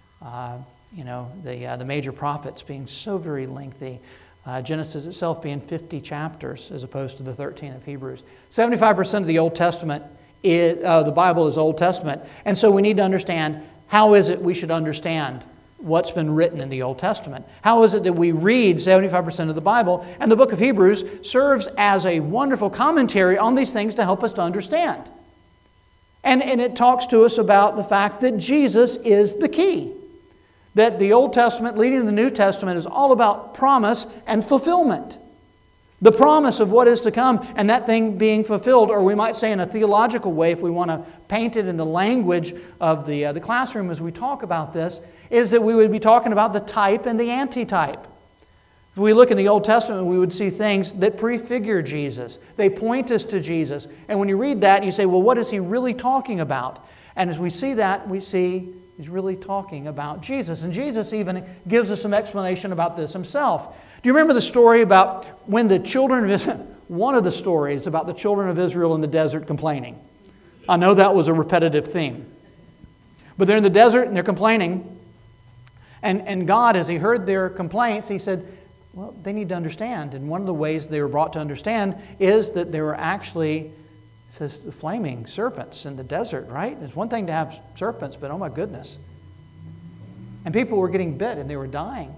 The major prophets being so very lengthy. Genesis itself being 50 chapters as opposed to the 13 of Hebrews. 75% of the Old Testament, the Bible is Old Testament. And so we need to understand, how is it we should understand what's been written in the Old Testament? How is it that we read 75% of the Bible? And the book of Hebrews serves as a wonderful commentary on these things to help us to understand. And it talks to us about the fact that Jesus is the key. That the Old Testament leading to the New Testament is all about promise and fulfillment. The promise of what is to come and that thing being fulfilled, or we might say in a theological way, if we want to paint it in the language of the classroom as we talk about this, is that we would be talking about the type and the antitype. If we look in the Old Testament, we would see things that prefigure Jesus. They point us to Jesus. And when you read that, you say, well, what is he really talking about? And as we see that, we see he's really talking about Jesus. And Jesus even gives us some explanation about this himself. Do you remember the story about when the children of Israel, one of the stories about the children of Israel in the desert complaining? I know that was a repetitive theme. But they're in the desert and they're complaining. And God, as he heard their complaints, he said, well, they need to understand. And one of the ways they were brought to understand is that there were actually, it says, the flaming serpents in the desert, right? It's one thing to have serpents, but oh my goodness. And people were getting bit and they were dying.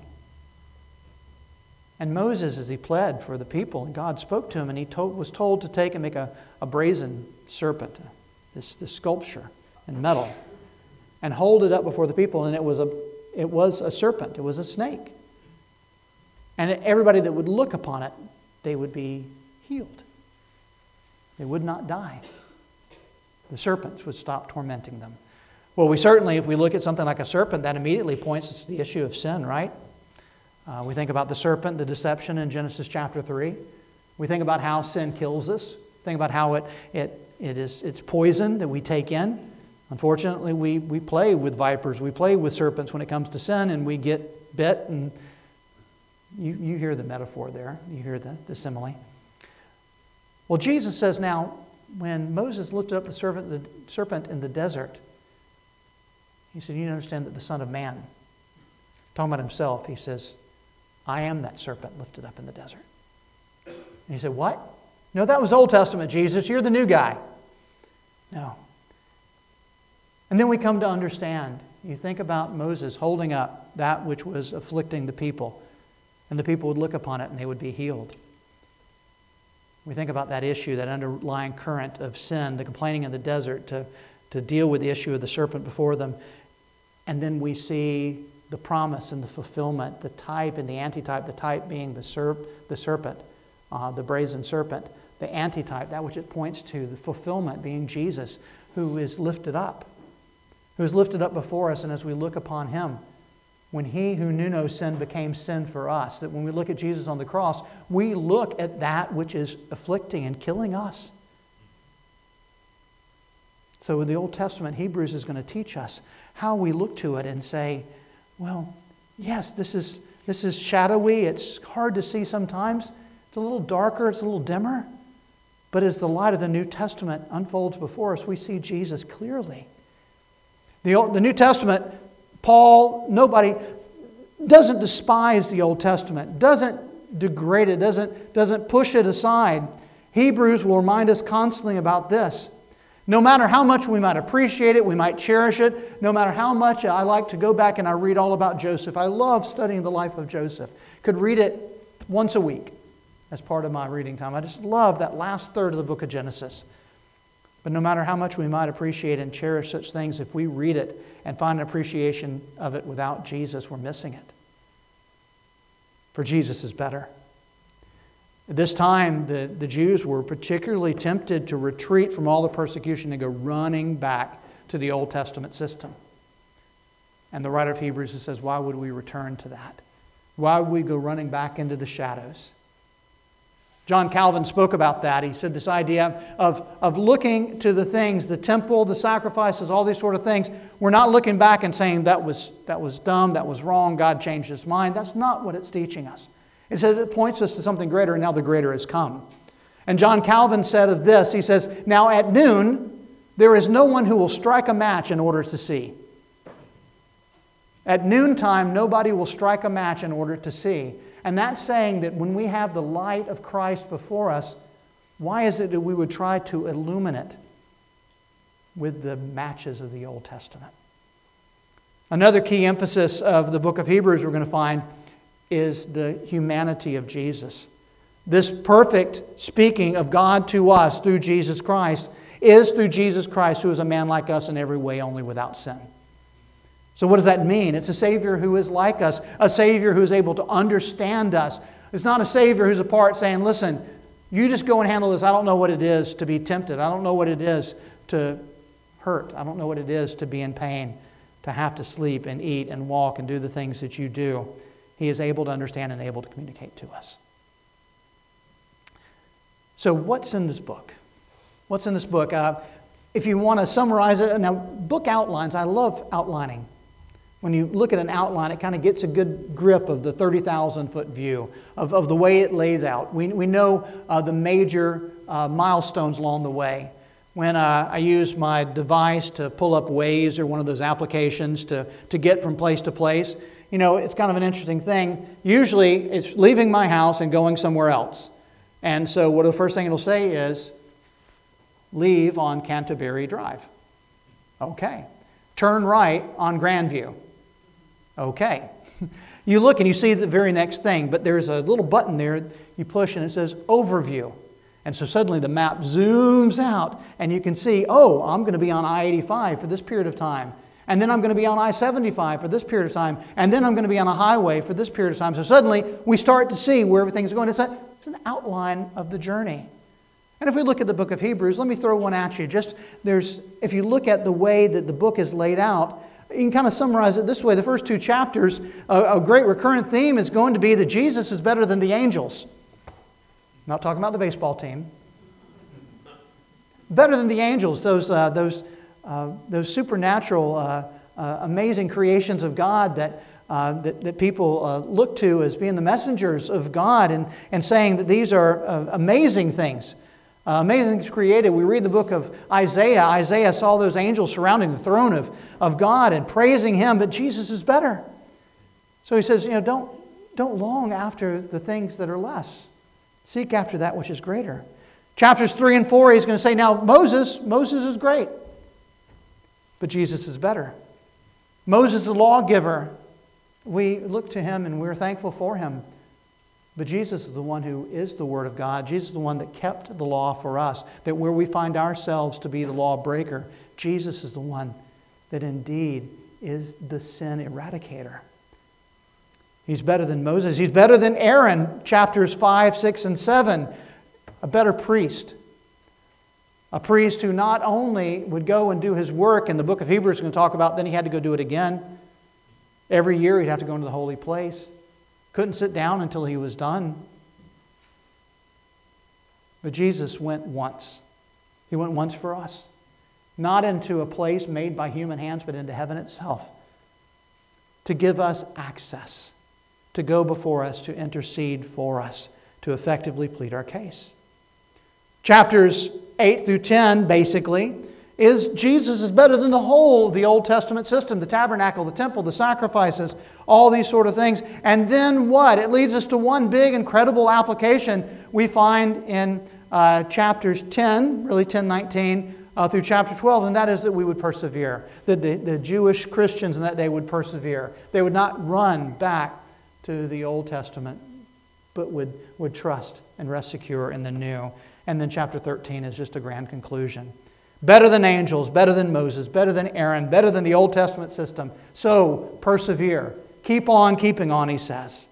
And Moses, as he pled for the people, and God spoke to him, and he was told to take and make a brazen serpent, this sculpture in metal, and hold it up before the people. And it was a serpent. It was a snake. And everybody that would look upon it, they would be healed. They would not die. The serpents would stop tormenting them. Well, we certainly, if we look at something like a serpent, that immediately points us to the issue of sin, right? We think about the serpent, the deception in Genesis chapter 3. We think about how sin kills us. Think about how it's poison that we take in. Unfortunately, we play with vipers. We play with serpents when it comes to sin, and we get bit. And you hear the metaphor there. You hear the simile. Well, Jesus says now, when Moses lifted up the serpent in the desert, he said, you understand that the Son of Man, talking about himself, he says, I am that serpent lifted up in the desert. And he said, what? No, that was Old Testament, Jesus. You're the new guy. No. And then we come to understand. You think about Moses holding up that which was afflicting the people, and the people would look upon it and they would be healed. We think about that issue, that underlying current of sin, the complaining in the desert to deal with the issue of the serpent before them. And then we see the promise and the fulfillment, the type and the antitype, the type being the serpent, the brazen serpent, the antitype, that which it points to, the fulfillment being Jesus, who is lifted up before us. And as we look upon him, when he who knew no sin became sin for us, that when we look at Jesus on the cross, we look at that which is afflicting and killing us. So in the Old Testament, Hebrews is going to teach us how we look to it and say, well, yes, this is shadowy. It's hard to see sometimes. It's a little darker. It's a little dimmer. But as the light of the New Testament unfolds before us, we see Jesus clearly. The New Testament, Paul, nobody doesn't despise the Old Testament, doesn't degrade it, doesn't push it aside. Hebrews will remind us constantly about this. No matter how much we might appreciate it, we might cherish it, no matter how much I like to go back and I read all about Joseph. I love studying the life of Joseph. Could read it once a week as part of my reading time. I just love that last third of the book of Genesis. But no matter how much we might appreciate and cherish such things, if we read it and find an appreciation of it without Jesus, we're missing it. For Jesus is better. At this time, the Jews were particularly tempted to retreat from all the persecution and go running back to the Old Testament system. And the writer of Hebrews says, why would we return to that? Why would we go running back into the shadows? John Calvin spoke about that. He said this idea of looking to the things, the temple, the sacrifices, all these sort of things. We're not looking back and saying that was dumb, that was wrong, God changed His mind. That's not what it's teaching us. It says it points us to something greater, and now the greater has come. And John Calvin said of this, he says, "Now at noon, there is no one who will strike a match in order to see." At noontime, nobody will strike a match in order to see. And that's saying that when we have the light of Christ before us, why is it that we would try to illuminate with the matches of the Old Testament? Another key emphasis of the book of Hebrews we're going to find is the humanity of Jesus. This perfect speaking of God to us through Jesus Christ is through Jesus Christ, who is a man like us in every way, only without sin. So what does that mean? It's a Savior who is like us, a Savior who is able to understand us. It's not a Savior who's apart saying, listen, you just go and handle this. I don't know what it is to be tempted. I don't know what it is to hurt. I don't know what it is to be in pain, to have to sleep and eat and walk and do the things that you do. He is able to understand and able to communicate to us. So what's in this book? What's in this book? If you want to summarize it, now book outlines, I love outlining. When you look at an outline, it kind of gets a good grip of the 30,000-foot view of the way it lays out. We know the major milestones along the way. When I use my device to pull up Waze or one of those applications to get from place to place, you know, it's kind of an interesting thing. Usually it's leaving my house and going somewhere else. And so what the first thing it'll say is, leave on Canterbury Drive. Okay. Turn right on Grandview. Okay. You look and you see the very next thing, but there's a little button there you push and it says Overview. And so suddenly the map zooms out and you can see, oh, I'm going to be on I-85 for this period of time. And then I'm going to be on I-75 for this period of time. And then I'm going to be on a highway for this period of time. So suddenly we start to see where everything's going. It's an outline of the journey. And if we look at the book of Hebrews, let me throw one at you. If you look at the way that the book is laid out, you can kind of summarize it this way. The first two chapters, a great recurrent theme is going to be that Jesus is better than the angels. I'm not talking about the baseball team. Better than the angels, those supernatural, amazing creations of God that people look to as being the messengers of God and saying that these are amazing things. Amazing things created. We read the book of Isaiah. Isaiah saw those angels surrounding the throne of God and praising Him, but Jesus is better. So he says, don't long after the things that are less. Seek after that which is greater. Chapters 3 and 4, he's going to say, now Moses is great, but Jesus is better. Moses is the lawgiver. We look to him and we're thankful for him. But Jesus is the one who is the Word of God. Jesus is the one that kept the law for us. That where we find ourselves to be the lawbreaker, Jesus is the one that indeed is the sin eradicator. He's better than Moses. He's better than Aaron, chapters 5, 6, and 7. A better priest. A priest who not only would go and do his work, and the book of Hebrews is going to talk about, then he had to go do it again. Every year he'd have to go into the holy place. Couldn't sit down until he was done. But Jesus went once. He went once for us. Not into a place made by human hands, but into heaven itself. To give us access. To go before us, to intercede for us, to effectively plead our case. Chapters 8 through 10, basically, is Jesus is better than the whole of the Old Testament system, the tabernacle, the temple, the sacrifices, all these sort of things. And then what? It leads us to one big, incredible application we find in chapters 10, really 10, 19, through chapter 12, and that is that we would persevere. That the Jewish Christians in that day would persevere. They would not run back to the Old Testament, but would trust and rest secure in the new. And then chapter 13 is just a grand conclusion. Better than angels, better than Moses, better than Aaron, better than the Old Testament system. So persevere. Keep on keeping on, he says.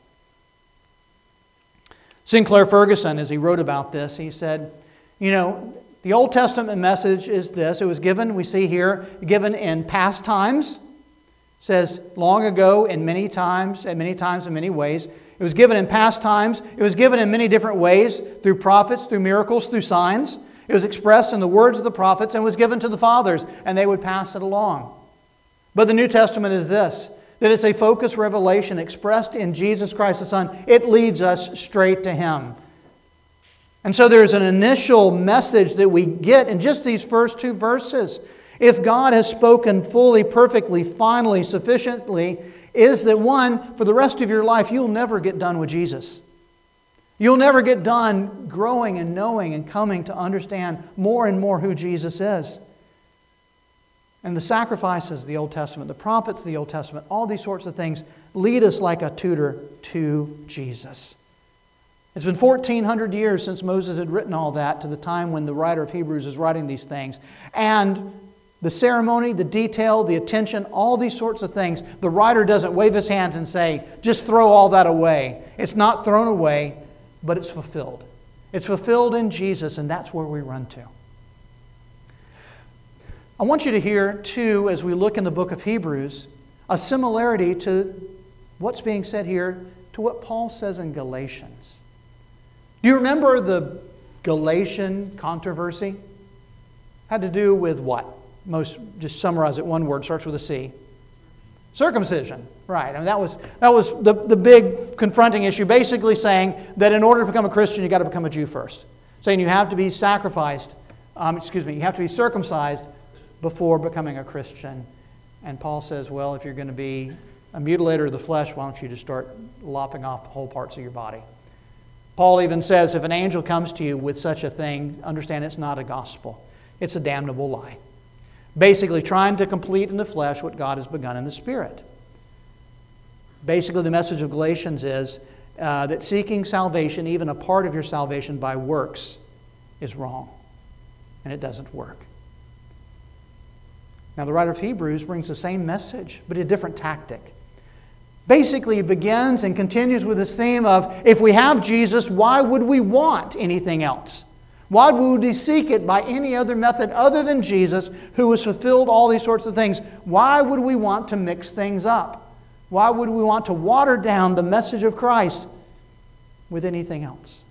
Sinclair Ferguson, as he wrote about this, he said, the Old Testament message is this. It was given, we see here, given in past times. It says long ago in many times in many ways. It was given in past times. It was given in many different ways, through prophets, through miracles, through signs. It was expressed in the words of the prophets and was given to the fathers, and they would pass it along. But the New Testament is this, that it's a focused revelation expressed in Jesus Christ the Son. It leads us straight to Him. And so there's an initial message that we get in just these first two verses. If God has spoken fully, perfectly, finally, sufficiently, is that one, for the rest of your life, you'll never get done with Jesus. You'll never get done growing and knowing and coming to understand more and more who Jesus is. And the sacrifices of the Old Testament, the prophets of the Old Testament, all these sorts of things lead us like a tutor to Jesus. It's been 1,400 years since Moses had written all that to the time when the writer of Hebrews is writing these things. And the ceremony, the detail, the attention, all these sorts of things, the writer doesn't wave his hands and say, just throw all that away. It's not thrown away, but it's fulfilled. It's fulfilled in Jesus, and that's where we run to. I want you to hear, too, as we look in the book of Hebrews, a similarity to what's being said here to what Paul says in Galatians. Do you remember the Galatian controversy? Had to do with what? Just summarize it, one word, starts with a C. Circumcision. Right. I mean, that was the big confronting issue, basically saying that in order to become a Christian, you've got to become a Jew first. Saying you have to be you have to be circumcised before becoming a Christian. And Paul says, well, if you're going to be a mutilator of the flesh, why don't you just start lopping off whole parts of your body? Paul even says, if an angel comes to you with such a thing, understand it's not a gospel. It's a damnable lie. Basically, trying to complete in the flesh what God has begun in the Spirit. Basically, the message of Galatians is that seeking salvation, even a part of your salvation by works, is wrong. And it doesn't work. Now, the writer of Hebrews brings the same message, but a different tactic. Basically, he begins and continues with this theme of, if we have Jesus, why would we want anything else? Why would we seek it by any other method other than Jesus, who has fulfilled all these sorts of things? Why would we want to mix things up? Why would we want to water down the message of Christ with anything else?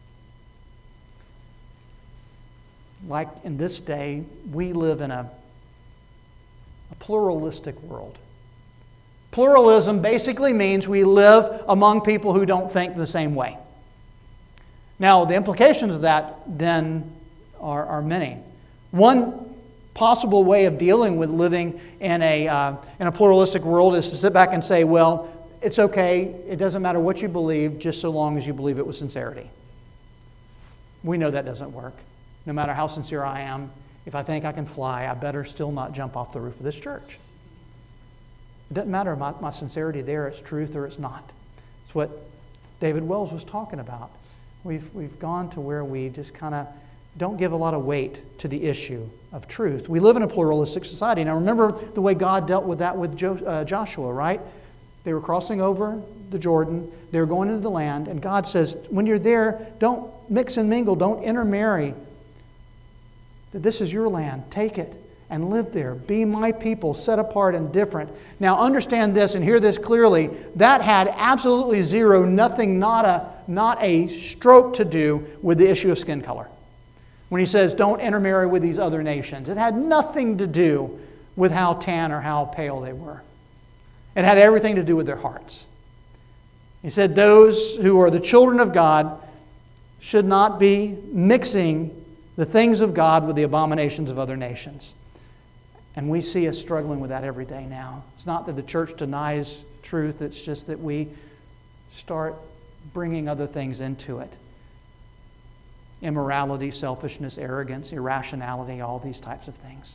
Like in this day, we live in a pluralistic world. Pluralism basically means we live among people who don't think the same way. Now, the implications of that then are many. One possible way of dealing with living in a pluralistic world is to sit back and say, well, it's okay, it doesn't matter what you believe, just so long as you believe it with sincerity. We know that doesn't work. No matter how sincere I am, if I think I can fly, I better still not jump off the roof of this church. It doesn't matter my sincerity there, it's truth or it's not. It's what David Wells was talking about. We've gone to where we just kind of don't give a lot of weight to the issue of truth. We live in a pluralistic society. Now remember the way God dealt with that with Joshua, right? They were crossing over the Jordan. They were going into the land. And God says, when you're there, don't mix and mingle. Don't intermarry. That this is your land. Take it and live there. Be my people, set apart and different. Now understand this and hear this clearly. That had absolutely zero, nothing, not a stroke to do with the issue of skin color. When he says, don't intermarry with these other nations, it had nothing to do with how tan or how pale they were. It had everything to do with their hearts. He said, those who are the children of God should not be mixing the things of God with the abominations of other nations. And we see us struggling with that every day now. It's not that the church denies truth, it's just that we start bringing other things into it. Immorality, selfishness, arrogance, irrationality, all these types of things.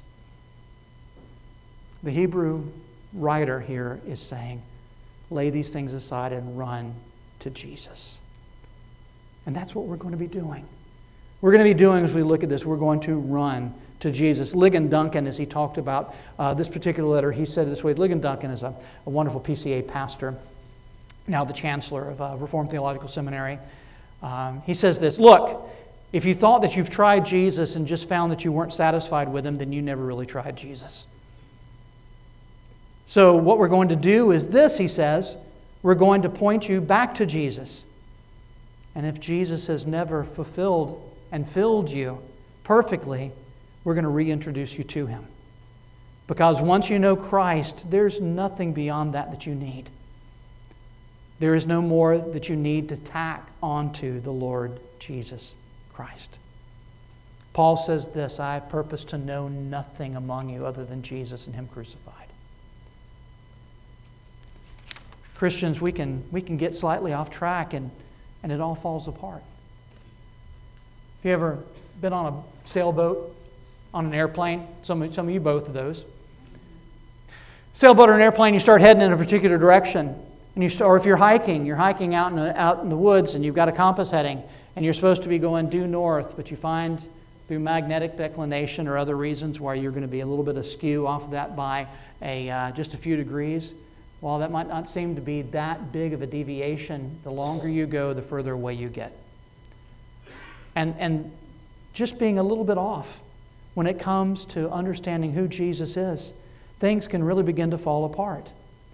The Hebrew writer here is saying, lay these things aside and run to Jesus. And that's what we're going to be doing. We're going to be doing, as we look at this, we're going to run to Jesus. Ligon Duncan, as he talked about this particular letter, he said it this way. Ligon Duncan is a wonderful PCA pastor, now the chancellor of Reformed Theological Seminary. He says this, look, if you thought that you've tried Jesus and just found that you weren't satisfied with him, then you never really tried Jesus. So what we're going to do is this, he says, We're going to point you back to Jesus. And if Jesus has never fulfilled and filled you perfectly, we're going to reintroduce you to Him. Because once you know Christ, there's nothing beyond that you need. There is no more that you need to tack onto the Lord Jesus Christ. Paul says this, I have purpose to know nothing among you other than Jesus and Him crucified. Christians, we can get slightly off track and it all falls apart. Have you ever been on a sailboat, on an airplane? Some of you both of those. Sailboat or an airplane, you start heading in a particular direction. Or if you're hiking out in the woods and you've got a compass heading and you're supposed to be going due north, but you find through magnetic declination or other reasons why you're going to be a little bit askew off of that by just a few degrees. While that might not seem to be that big of a deviation, the longer you go, the further away you get. And just being a little bit off when it comes to understanding who Jesus is, things can really begin to fall apart.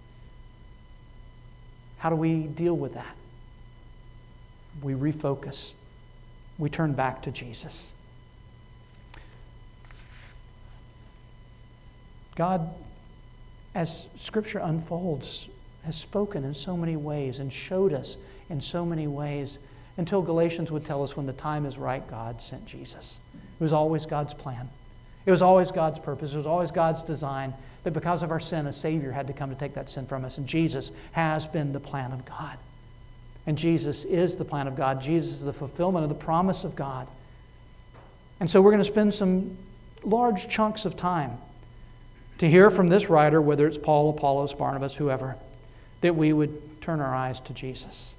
How do we deal with that? We refocus. We turn back to Jesus. God, as Scripture unfolds, has spoken in so many ways and showed us in so many ways until Galatians would tell us when the time is right, God sent Jesus. It was always God's plan. It was always God's purpose. It was always God's design that because of our sin, a Savior had to come to take that sin from us. And Jesus has been the plan of God. And Jesus is the plan of God. Jesus is the fulfillment of the promise of God. And so we're going to spend some large chunks of time to hear from this writer, whether it's Paul, Apollos, Barnabas, whoever, that we would turn our eyes to Jesus.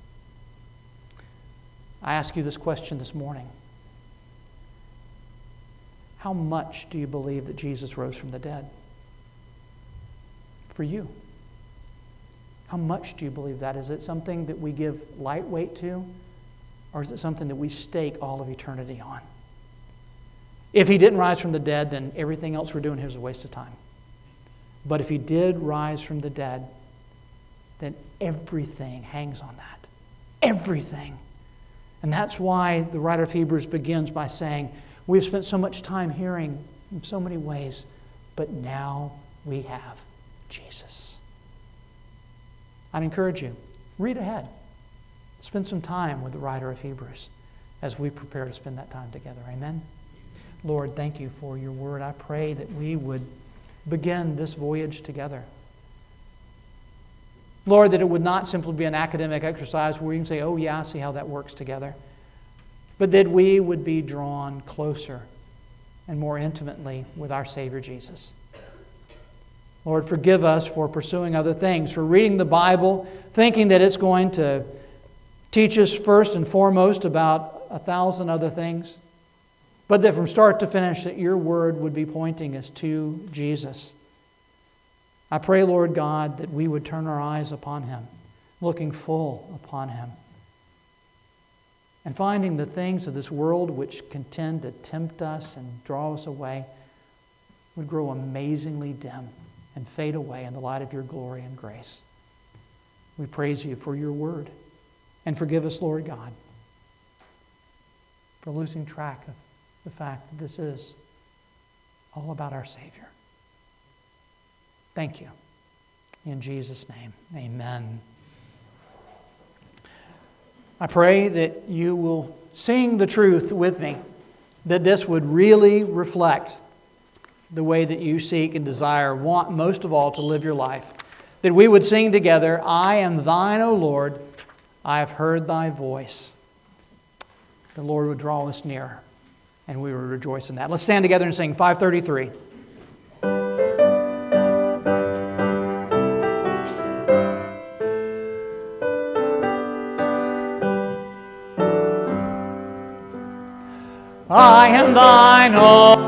I ask you this question this morning. How much do you believe that Jesus rose from the dead? For you. How much do you believe that? Is it something that we give light weight to? Or is it something that we stake all of eternity on? If He didn't rise from the dead, then everything else we're doing here is a waste of time. But if He did rise from the dead, then everything hangs on that. Everything. And that's why the writer of Hebrews begins by saying, we've spent so much time hearing in so many ways, but now we have Jesus. I'd encourage you, read ahead. Spend some time with the writer of Hebrews as we prepare to spend that time together. Amen? Lord, thank you for your word. I pray that we would begin this voyage together. Lord, that it would not simply be an academic exercise where you can say, oh yeah, I see how that works together. But that we would be drawn closer and more intimately with our Savior Jesus. Lord, forgive us for pursuing other things, for reading the Bible, thinking that it's going to teach us first and foremost about 1,000 other things, but that from start to finish that your word would be pointing us to Jesus. I pray, Lord God, that we would turn our eyes upon Him, looking full upon Him, and finding the things of this world which can tend to tempt us and draw us away would grow amazingly dim and fade away in the light of your glory and grace. We praise you for your word. And forgive us, Lord God, for losing track of the fact that this is all about our Savior. Thank you. In Jesus' name, amen. I pray that you will sing the truth with me, that this would really reflect the way that you seek and desire, want most of all to live your life. That we would sing together, I am thine, O Lord, I have heard thy voice. The Lord would draw us near, and we would rejoice in that. Let's stand together and sing 533. I am thine, O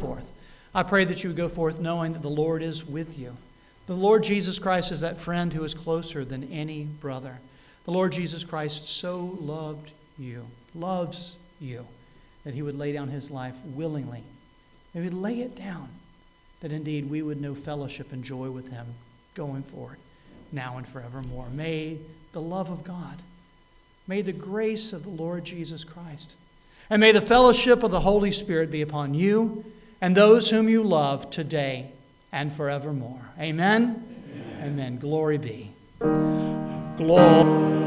forth. I pray that you would go forth knowing that the Lord is with you. The Lord Jesus Christ is that friend who is closer than any brother. The Lord Jesus Christ so loved you, loves you, that he would lay down his life willingly. He would lay it down, that indeed we would know fellowship and joy with him going forward, now and forevermore. May the love of God, may the grace of the Lord Jesus Christ, and may the fellowship of the Holy Spirit be upon you and those whom you love today and forevermore. Amen? Amen. Glory be. Glory.